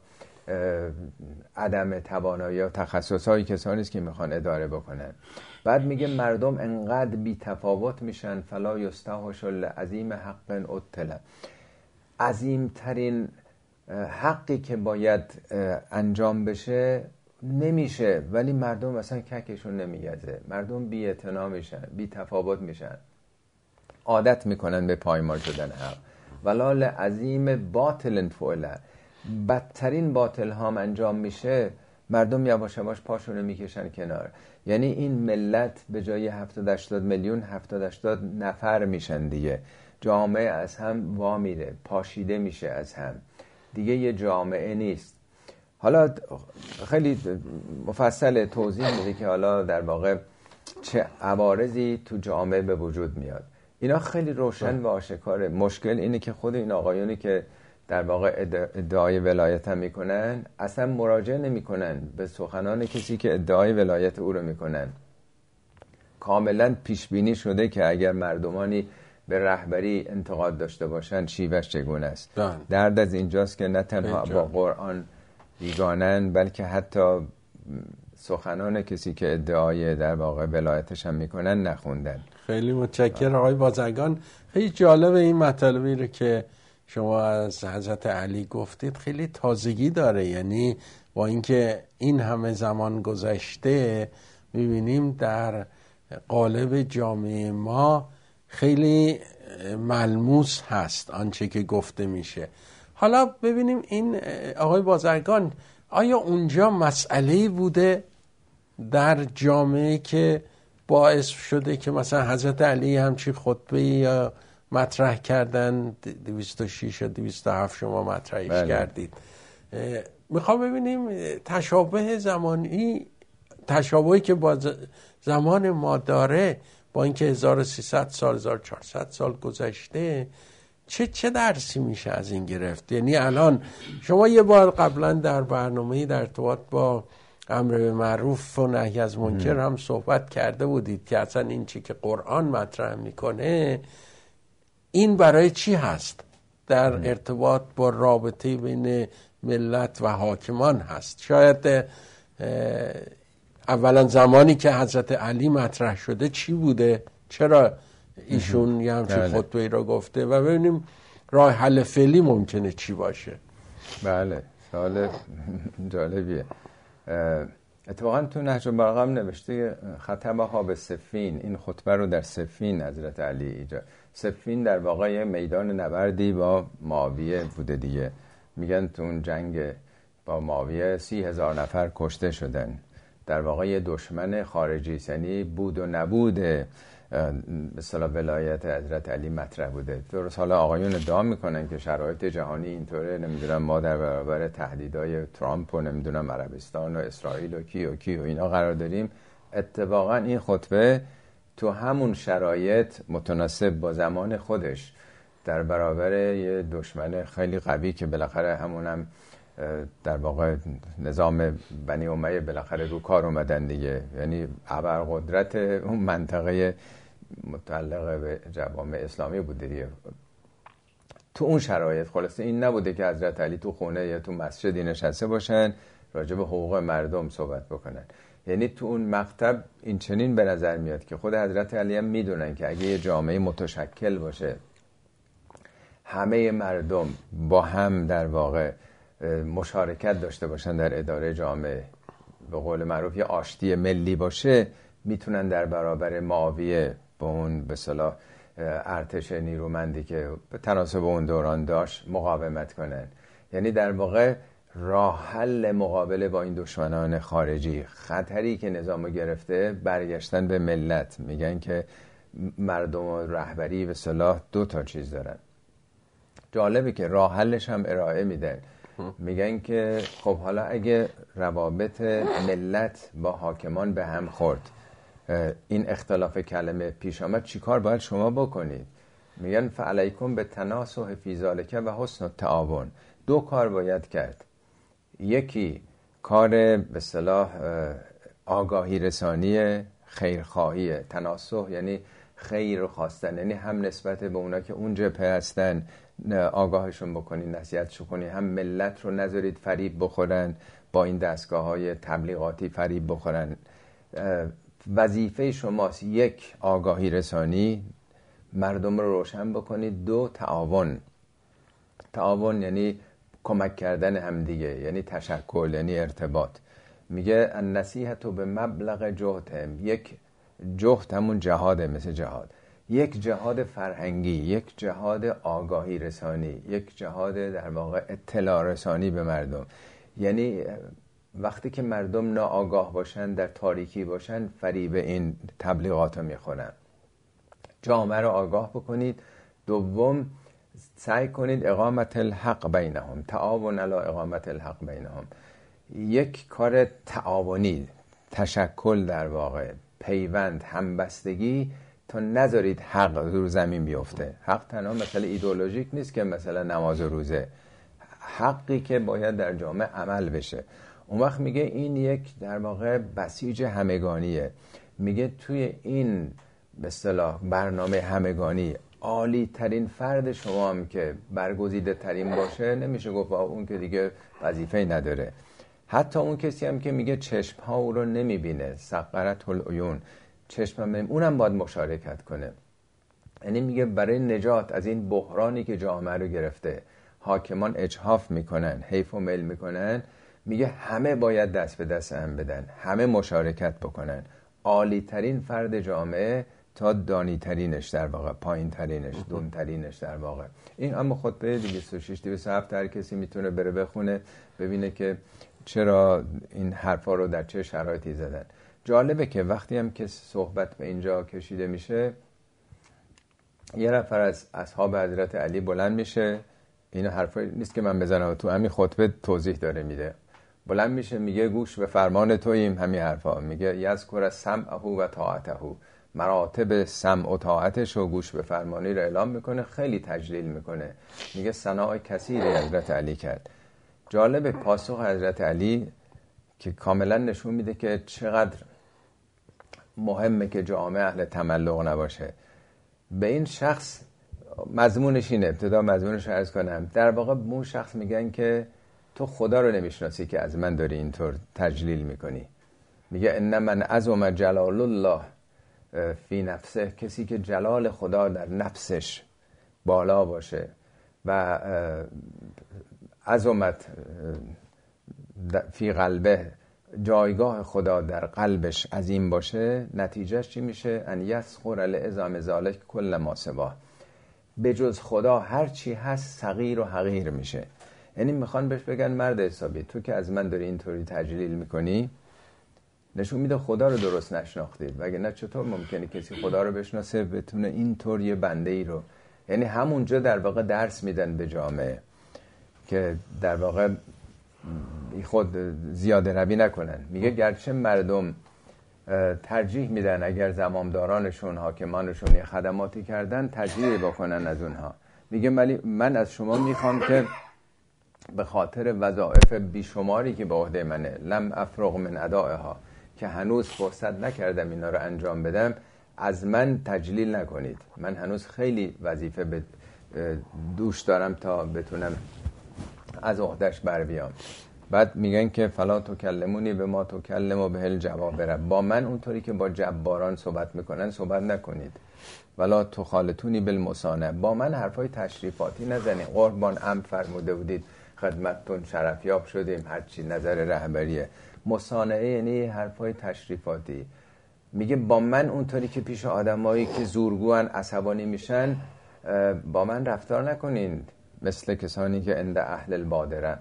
عدم توانایی و تخصص های کسانی است که میخوان اداره بکنن. بعد میگه مردم انقدر بی تفاوت میشن، فلا یستوحش العظیم حق اطلع، عظیم ترین حقی که باید انجام بشه نمیشه، ولی مردم اصلا ککشون نمیگزه، مردم بی اعتنا میشن، بی تفاوت میشن، عادت میکنن به پایمال شدن حق. ولال عظیم باطل فعلا، بدترین باطل هم انجام میشه، مردم یواش یواش پاشونو میکشن کنار. یعنی این ملت به جای هفتاد هشتاد میلیون هفتاد هشتاد نفر میشن دیگه، جامعه از هم وا میره، پاشیده میشه از هم، دیگه یه جامعه نیست. حالا خیلی مفصل توضیح میده که حالا در واقع چه عوارضی تو جامعه به وجود میاد. اینا خیلی روشن و آشکاره. مشکل اینه که خود این آقایونی که در واقع ادعای ولایت هم میکنن اصلا مراجعه نمیکنن به سخنان کسی که ادعای ولایت او رو میکنن. کاملا پیش بینی شده که اگر مردمانی به رهبری انتقاد داشته باشن شیوهش چگونه است. درد از اینجاست که نه تنها با قرآن بیگانن، بلکه حتی سخنان کسی که ادعای در واقع ولایتش هم میکنن نخوندن. خیلی متشکرم آقای بازرگان. خیلی جالب این مطالبی رو که شما از حضرت علی گفتید، خیلی تازگی داره. یعنی با اینکه این همه زمان گذشته میبینیم در قالب جامعه ما خیلی ملموس هست آنچه که گفته میشه. حالا ببینیم این آقای بازرگان، آیا اونجا مسئله‌ای بوده در جامعه که باعث شده که مثلا حضرت علی همچی خطبه یا مطرح کردن؟ دویست و شش و دویست و هفت شما مطرحش بله. کردید. میخوام ببینیم تشابه زمانی، تشابهی که با زمان ما داره، با اینکه هزار و سیصد سال هزار و چهارصد سال گذشته، چه چه درسی میشه از این گرفت؟ یعنی الان شما یه بار قبلا در برنامه‌ای در ارتباط با امر به معروف و نهی از منکر هم صحبت کرده بودید که اصلا این چی که قرآن مطرح میکنه این برای چی هست؟ در ارتباط با رابطه بین ملت و حاکمان هست. شاید اولا زمانی که حضرت علی مطرح شده چی بوده؟ چرا ایشون یه همچین خطبه‌ای را گفته؟ و ببینیم راه حل فعلی ممکنه چی باشه. بله، سوال جالبیه. اتفاقا تو نهج البلاغه هم نوشته خطبها به صفین، این خطبه رو در صفین حضرت علی ایجاد. صفین در واقع میدان نبردی با معاویه بوده دیگه. میگن تو اون جنگ با معاویه سی هزار نفر کشته شدن. در واقع یه دشمن خارجی، یعنی بود و نبود به اصطلاح ولایت حضرت علی مطرح بوده. درست حالا آقایون ادعا میکنن که شرایط جهانی اینطوره، نمیدونم ما در برابر تهدیدهای ترامپ و نمیدونم عربستان و اسرائیل و کی و کی و اینا قرار داریم. اتفاقا این خطبه تو همون شرایط متناسب با زمان خودش در برابر یه دشمن خیلی قوی که بالاخره همونم در واقع نظام بنی امیه بالاخره رو کار اومدن دیگه، یعنی ابرقدرت اون منطقه متعلقه به جوامع اسلامی بوده دیگه. تو اون شرایط خلاصه این نبوده که حضرت علی تو خونه یا تو مسجدی نشسته باشن راجع به حقوق مردم صحبت بکنن. یعنی تو اون مکتب این چنین به نظر میاد که خود حضرت علی هم میدونن که اگه یه جامعه متشکل باشه، همه مردم با هم در واقع مشارکت داشته باشن در اداره جامعه، به قول معروف یه آشتی ملی باشه، میتونن در برابر معاویه با اون به اصطلاح ارتش نیرومندی که به تناسب اون دوران داشت مقاومت کنن. یعنی در واقع راه حل مقابله با این دشمنان خارجی، خطری که نظامو گرفته، برگشتن به ملت. میگن که مردم و رهبری به اصطلاح دو تا چیز دارن. جالبه که راه حلش هم ارائه میدن. میگن که خب حالا اگه روابط ملت با حاکمان به هم خورد، این اختلاف کلمه پیش آمد، چی کار باید شما بکنید؟ میگن فعلیکم به تناصح فی ذالک و حسن التعاون. دو کار باید کرد. یکی کار به اصطلاح آگاهی رسانی خیرخواهی، تناصح یعنی خیر خواستن، یعنی هم نسبت به اونا که اون جبهه هستن آگاهشون بکنین، نصیحتشون کنین، هم ملت رو نذارید فریب بخورن با این دستگاه های تبلیغاتی فریب بخورن. وظیفه شماست یک آگاهی رسانی، مردم رو روشن بکنید. دو تعاون. تعاون یعنی کمک کردن همدیگه، یعنی تشکل، یعنی ارتباط. میگه النصیحة به مبلغ جهدهم. یک جهد همون جهاده، مثل جهاد، یک جهاد فرهنگی، یک جهاد آگاهی رسانی، یک جهاد در واقع اطلاع رسانی به مردم. یعنی وقتی که مردم ناآگاه باشن، در تاریکی باشن، فریب این تبلیغات رو میخورن. جامعه رو آگاه بکنید. دوم سعی کنید اقامت الحق بینهم، تعاون علی اقامت الحق بینهم. یک کار تعاونی، تشکل، در واقع پیوند، همبستگی، تا نذارید حق رو زمین بیفته. حق تنها مسئله ایدئولوژیک نیست که مثلا نماز و روزه، حقی که باید در جامعه عمل بشه. اون وقت میگه این یک در واقع بسیج همگانیه. میگه توی این به اصطلاح برنامه همگانی عالی ترین فرد شما هم که برگزیده ترین باشه، نمیشه گفت اون که دیگه وظیفه‌ای نداره. حتی اون کسی هم که میگه چشم ها او رو نمیبینه، سقرت العیون، چشم هم نمی... اونم باید مشارکت کنه. یعنی میگه برای نجات از این بحرانی که جامعه رو گرفته، حاکمان اجحاف میکنن، حیف و میل میکنن، میگه همه باید دست به دست هم بدن، همه مشارکت بکنن، عالی ترین فرد جامعه تا دانی ترینش در واقع، پایین ترینش، دون ترینش در واقع. این اما خطبه دویست و شش دویست و هفت هر کسی میتونه بره بخونه ببینه که چرا این حرفا رو در چه شرایطی زدن. جالبه که وقتی هم که صحبت به اینجا کشیده میشه، یه نفر از اصحاب حضرت علی بلند میشه، این حرفا نیست که من بزنم، تو همین خطبه توضیح داره میده، بلند میشه میگه گوش به فرمان توییم، همین حرفا میگه یذکر سمعه و طاعته، مراتب سمع و طاعتش و گوش به فرمانی رو اعلام میکنه، خیلی تجلیل میکنه، میگه ثناء کثیری حضرت علی کرد. جالب پاسخ حضرت علی که کاملا نشون میده که چقدر مهمه که جامعه اهل تملق نباشه. به این شخص مضمونش اینه، ابتدا مضمونش رو عرض کنم، در واقع به اون شخص میگن که تو خدا رو نمیشناسی که از من داری اینطور تجلیل میکنی. میگه ان من عظم جلال الله فی نفسه، کسی که جلال خدا در نفسش بالا باشه و عظمت فی قلبه، جایگاه خدا در قلبش عظیم باشه، نتیجهش چی میشه؟ ان یسخر لعظام ذالک کل ما سوا، به جز خدا هر چی هست صغیر و حقیر میشه. یعنی میخوان بهش بگن مرد حسابی، تو که از من داری اینطوری تجلیل میکنی، نشون میده خدا رو درست نشناختید، وگرنه چطور ممکنه کسی خدا رو بشناسه بتونه اینطور یه بنده ای رو، یعنی همونجا در واقع درس میدن به جامعه که در واقع خود زیاده روی نکنن. میگه گرچه مردم ترجیح میدن اگر زمامدارانشون، حاکمانشون یه خدماتی کردن ترجیح بکنن از اونها، میگه ولی من از شما میخوام که به خاطر وظایف بیشماری که به عهده منه، لم افرغ من ادائها، که هنوز فرصت نکردم اینا رو انجام بدم، از من تجلیل نکنید، من هنوز خیلی وظیفه به دوش دارم تا بتونم از عهدهش بر بیام. بعد میگن که فلا تکلمونی به ما تکلم و به الجبابره، با من اونطوری که با جباران صحبت میکنن صحبت نکنید، ولا تخالطونی بالمصانع، با من حرفای تشریفاتی نزنید. قربان ام فرموده بودید خدمتتون شرفیاب شدیم، هرچی نظر رهبریه. مصانعه یعنی حرفای تشریفاتی. میگه با من اونطوری که پیش آدمایی که زورگوان عصبانی میشن با من رفتار نکنید، مثل کسانی که عند اهل البادره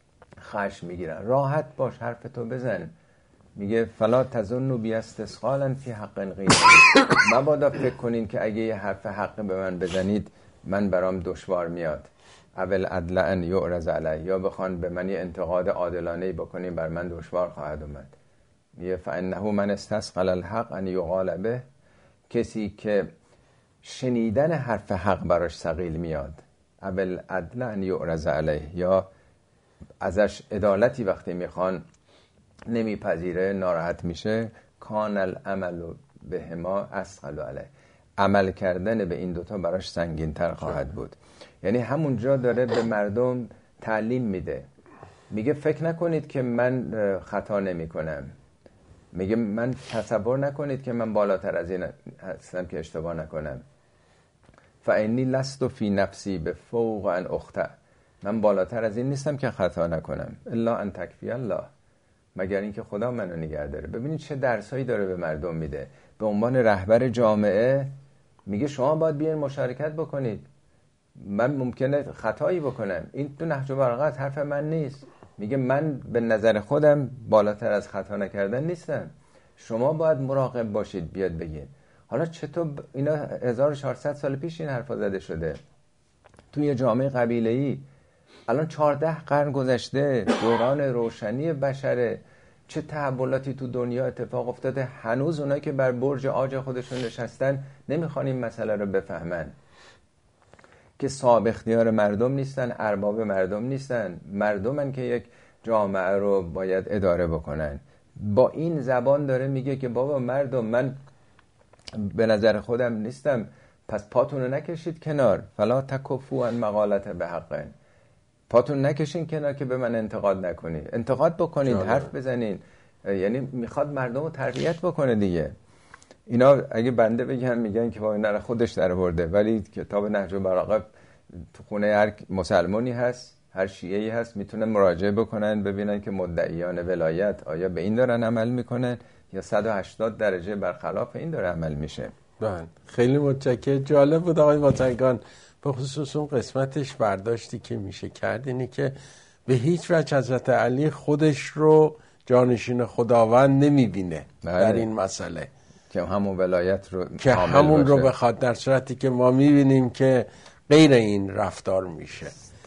خشم میگیرن. راحت باش، حرفتو بزن. میگه فلا تظنوا بی استثقالا فی حق غیری، مبادا فکر کنین که اگه یه حرف حق به من بزنید من برام دشوار میاد. اول عدل ان یعرض علی، یا بخوان به من یه انتقاد عادلانه بکنین بر من دشوار خواهد اومد. میگه فانه من استثقل الحق ان یقال به، کسی که شنیدن حرف حق براش ثقیل میاد، اول عدل ان یعرض علیه، یا ازش عدالتی وقتی میخوان نمیپذیره، ناراحت میشه، کان العمل بهما اثقل علیه، عمل کردن به این دوتا براش سنگین تر خواهد بود. یعنی همونجا داره به مردم تعلیم میده. میگه فکر نکنید که من خطا نمی کنم، میگه من تصور نکنید که من بالاتر از این هستم که اشتباه نکنم. فانی لست فی نفسی به فوق ان اخطأ، من بالاتر از این نیستم که خطا نکنم، الا ان تکفی الله، مگر اینکه خدا منو نگه داره. ببینید چه درسایی داره به مردم میده. به عنوان رهبر جامعه میگه شما باید بیاین مشارکت بکنید، من ممکنه خطایی بکنم، این تو نهج البلاغه حرف من نیست. میگه من به نظر خودم بالاتر از خطا نکردن نیستم، شما باید مراقب باشید بیاد بگین. حالا چطور اینا هزار و چهارصد سال پیش این حرفا زده شده توی جامعه قبیله‌ای، الان چهارده قرن گذشته، دوران روشنی بشره، چه تحولاتی تو دنیا اتفاق افتاده، هنوز اونایی که بر برج عاج خودشون نشستن نمیخوان این مسئله رو بفهمن که صاحب اختیار مردم نیستن، ارباب مردم نیستن، مردمن که یک جامعه رو باید اداره بکنن. با این زبان داره میگه که بابا مردم، من به نظر خودم نیستم، پس پاتونو نکشید کنار، فلا تکفوا عن مقالت بحق، پاتون نکشین کنار که به من انتقاد نکنید، انتقاد بکنید، حرف بزنین. یعنی میخواد مردم رو تربیت بکنه دیگه. اینا اگه بنده بگم میگن که با اینا خودش در آورده، ولی کتاب نهج البلاغه تو خونه هر مسلمانی هست، هر شیعه‌ای هست، میتونن مراجعه بکنن ببینن که مدعیان ولایت آیا به این دارن عمل میکنن یا صد و هشتاد درجه برخلاف این داره عمل میشه. بله خیلی متشکرم. جالب بود آقای بازرگان، به خصوص اون قسمتش برداشتی که میشه کرد اینی که به هیچ وجه حضرت علی خودش رو جانشین خداوند نمیبینه در این مسئله که همون ولایت رو که همون باشه. رو بخواد، در صورتی که ما میبینیم که غیر این رفتار میشه.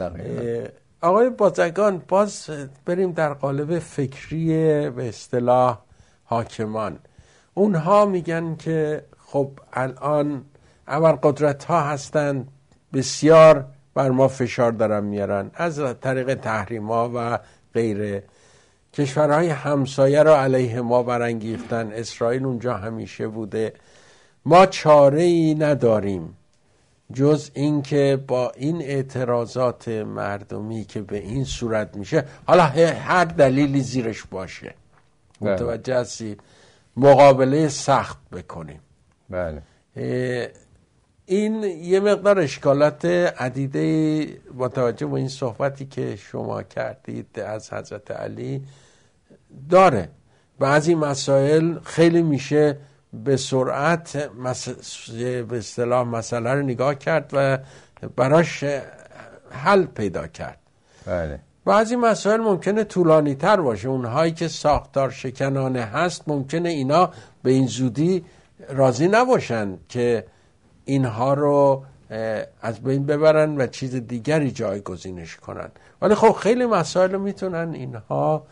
آقای بازرگان باز بریم در قالب فکری به اصطلاح حاکمان. اونها میگن که خب الان اول قدرت ها هستن بسیار بر ما فشار دارن میارن از طریق تحریم ها و غیره. کشورهای همسایه را علیه ما برانگیختن، اسرائیل اونجا همیشه بوده. ما چاره ای نداریم جز این که با این اعتراضات مردمی که به این صورت میشه، حالا هر دلیلی زیرش باشه، متوجه هستید، مقابله سخت بکنیم. بله. این یه مقدار اشکالات عدیده با توجه به این صحبتی که شما کردید از حضرت علی داره. بعضی مسائل خیلی میشه به سرعت مس... به اصطلاح مسئله رو نگاه کرد و براش حل پیدا کرد. بله. بعضی مسائل ممکنه طولانی تر باشه، اونهایی که ساختار شکنانه هست ممکنه اینا به این زودی راضی نباشن که اینها رو از بین ببرن و چیز دیگری جایگزینش کنن، ولی خب خیلی مسائل رو میتونن اینها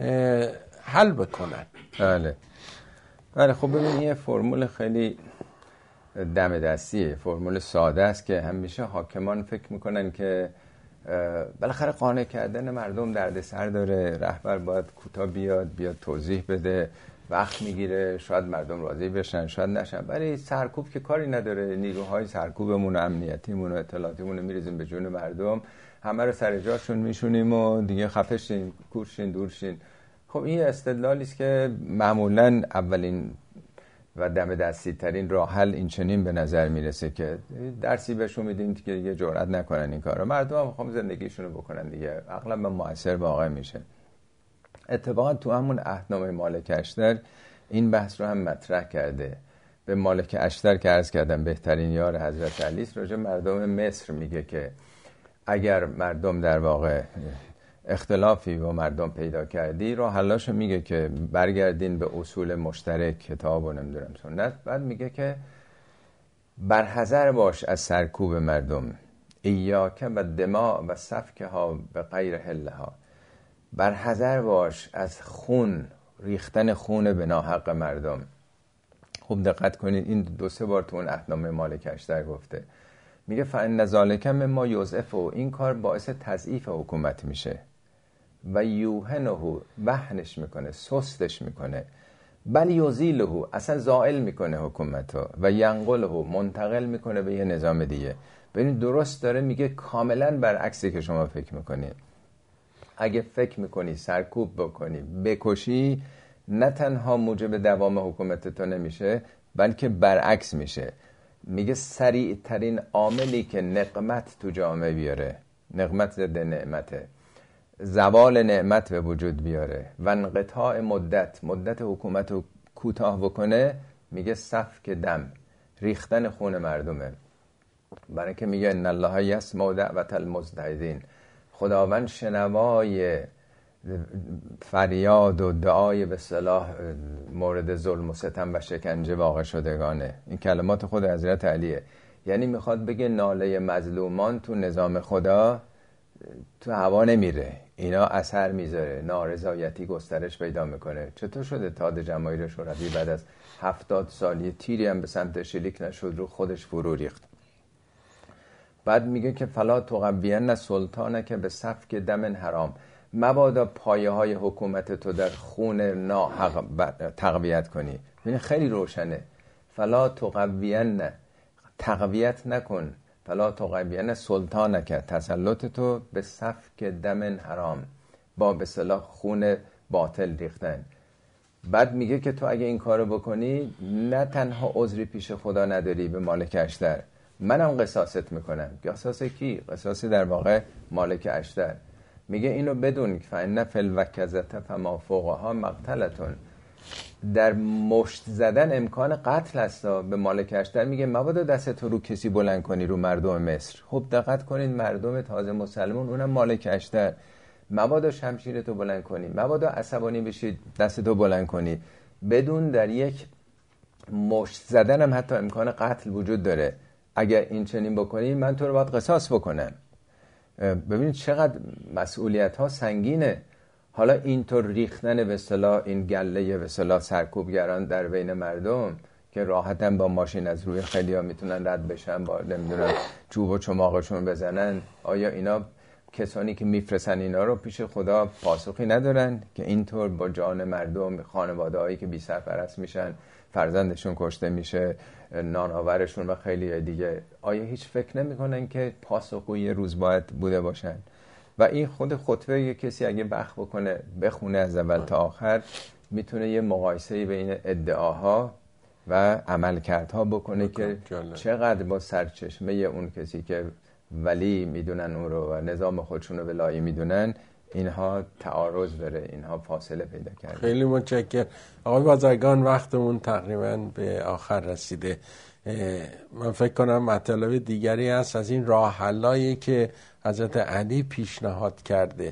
حل بکنن. بله بله. خب ببین یه فرمول خیلی دم دستیه، فرمول ساده است که همیشه حاکمان فکر میکنن که بالاخره قانع کردن مردم دردسر داره، رهبر باید کوتاه بیاد بیاد توضیح بده، وقت میگیره، شاید مردم راضی بشن شاید نشن، ولی سرکوب که کاری نداره. نیروهای سرکوبمون و امنیتیمون و اطلاعاتیمون رو میریزیم به جون مردم، همه رو سر جاشون میشونیم و دیگه خفه شین، کورشین، دورشین. خب این استدلالی است که معمولا اولین و دم دستی ترین راه حل این چنین به نظر میرسه که درسی بهشون میدیم که دیگه جرئت نکنن این کارو، مردم هم میخوام زندگیشونو بکنن دیگه، اغلب موثر واقع میشه. اتفاقا تو همون عهدنامه مالک اشتر این بحث رو هم مطرح کرده. به مالک اشتر که عرض کردم بهترین یار حضرت علی است، راجع مردم مصر میگه که اگر مردم در واقع اختلافی با مردم پیدا کردی، راه حلاشو میگه که برگردین به اصول مشترک، کتاب و نمیدونم سنت. بعد میگه که برحذر باش از سرکوب مردم، ایاک و دماء و سفکها به غیر حلها، برحذر باش از خون، ریختن خون به ناحق مردم. خوب دقت کنید، این دو سه بار تو اون عهدنامه مالک اشتر گفته. میگه فان ذالک مما یضعف، این کار باعث تضعیف حکومت میشه، و یوهنه، وهنش میکنه، سستش میکنه، بل یزیله، اصلا زائل میکنه حکومتو، و ینقله، منتقل میکنه به یه نظام دیگه. ببین درست داره میگه، کاملا برعکسی که شما فکر میکنید. اگه فکر میکنی سرکوب بکنی، بکشی، نه تنها موجب دوام حکومت تو نمیشه، بلکه برعکس میشه. میگه سریع ترین عاملی که نقمت تو جامعه بیاره، نقمت ضد نعمته، زوال نعمت به وجود بیاره و انقطاع مدت، مدت حکومت رو کوتاه بکنه، میگه سفک دم، ریختن خون مردمه. برای که میگه ان الله یسمع دعوت المضطهدین، خداوند شنوای فریاد و دعای به صلاح مورد ظلم و ستم و شکنجه واقع شدگانه. این کلمات خود حضرت علیه. یعنی میخواد بگه ناله مظلومان تو نظام خدا تو هوا نمیره، اینا اثر میذاره، نارضایتی گسترش پیدا میکنه. چطور شده اتحاد جماهیر شوروی بعد از هفتاد سالی تیری هم به سمت شلیک نشد، رو خودش فرو ریخت؟ بعد میگه که فلا تقوین سلطانک به سفک دم حرام، مبادا پایه های حکومت تو در خون ناحق تقویت کنی. یعنی خیلی روشنه، فلا تقوین، تقویت نکن فلا تقوین سلطانک، تسلط تو به سفک دم حرام، با به اصطلاح خون باطل ریختن. بعد میگه که تو اگه این کارو بکنی نه تنها عذری پیش خدا نداری به مالک اشتر، منم قصاصت میکنم. قصاص کی؟ قصاص در واقع مالک اشتر. میگه اینو بدون فإن فی الوکزة فما فوقها مقتلتون، در مشت زدن امکان قتل هست به مالک اشتر. میگه مبادا دست تو رو کسی بلند کنی، رو مردم مصر. خب دقت کنید، مردم تازه مسلمون، اونم مالک اشتر، مبادا شمشیرتو بلند کنی، مبادا عصبانی بشید دستتو بلند کنی. بدون در یک مشت زدن هم حتی امکان قتل وجود داره. اگر این چنین بکنی من تو رو باید قصاص بکنم. ببینید چقدر مسئولیت ها سنگینه. حالا اینطور ریختن به اصطلاح این گله به اصطلاح سرکوبگران در بین مردم که راحتاً با ماشین از روی خیلیا میتونن رد بشن، با نمیدونم چوب و چماقشون بزنن، آیا اینا کسانی که میفرستن اینا رو پیش خدا پاسخی ندارن که اینطور با جان مردم، خانواده‌هایی که بی سرپرست میشن، فرزندشون کشته میشه، نانآورشون و خیلی دیگه، آیا هیچ فکر نمیکنن که پاسخگوی روز باید بوده باشن؟ و این خود خطبه یه کسی اگه بخ بکنه بخونه از اول تا آخر، میتونه یه مقایسه‌ای بین ادعاها و عملکردها بکنه که چقدر با سرچشمه اون کسی که ولی میدونن اون رو و نظام خودشون رو ولایی میدونن، اینها تعارض داره، اینها فاصله پیدا کرده. خیلی متشکرم آقای بازرگان، وقتمون تقریبا به آخر رسیده. من فکر کنم مطالب دیگری هست از این راه حلایی که حضرت علی پیشنهاد کرده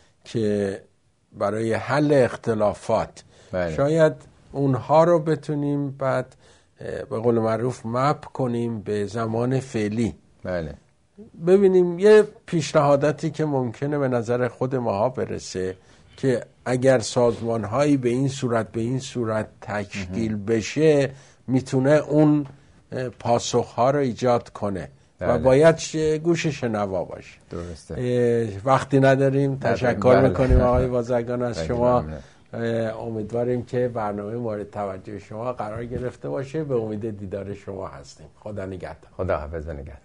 که برای حل اختلافات، بله. شاید اونها رو بتونیم بعد به قول معروف مپ کنیم به زمان فعلی. بله. ببینیم یه پیشنهاداتی که ممکنه به نظر خود ماها برسه که اگر سازمان‌هایی به این صورت به این صورت تشکیل بشه میتونه اون پاسخ‌ها رو ایجاد کنه. بله. و باید گوش شنوا باشه. درسته. وقتی نداریم تشکر بله. میکنیم آقای بازرگان از شما. امیدواریم که برنامه مورد توجه شما قرار گرفته باشه. به امید دیدار شما هستیم. خدا نگهدار. خدا حافظ و نگهدار.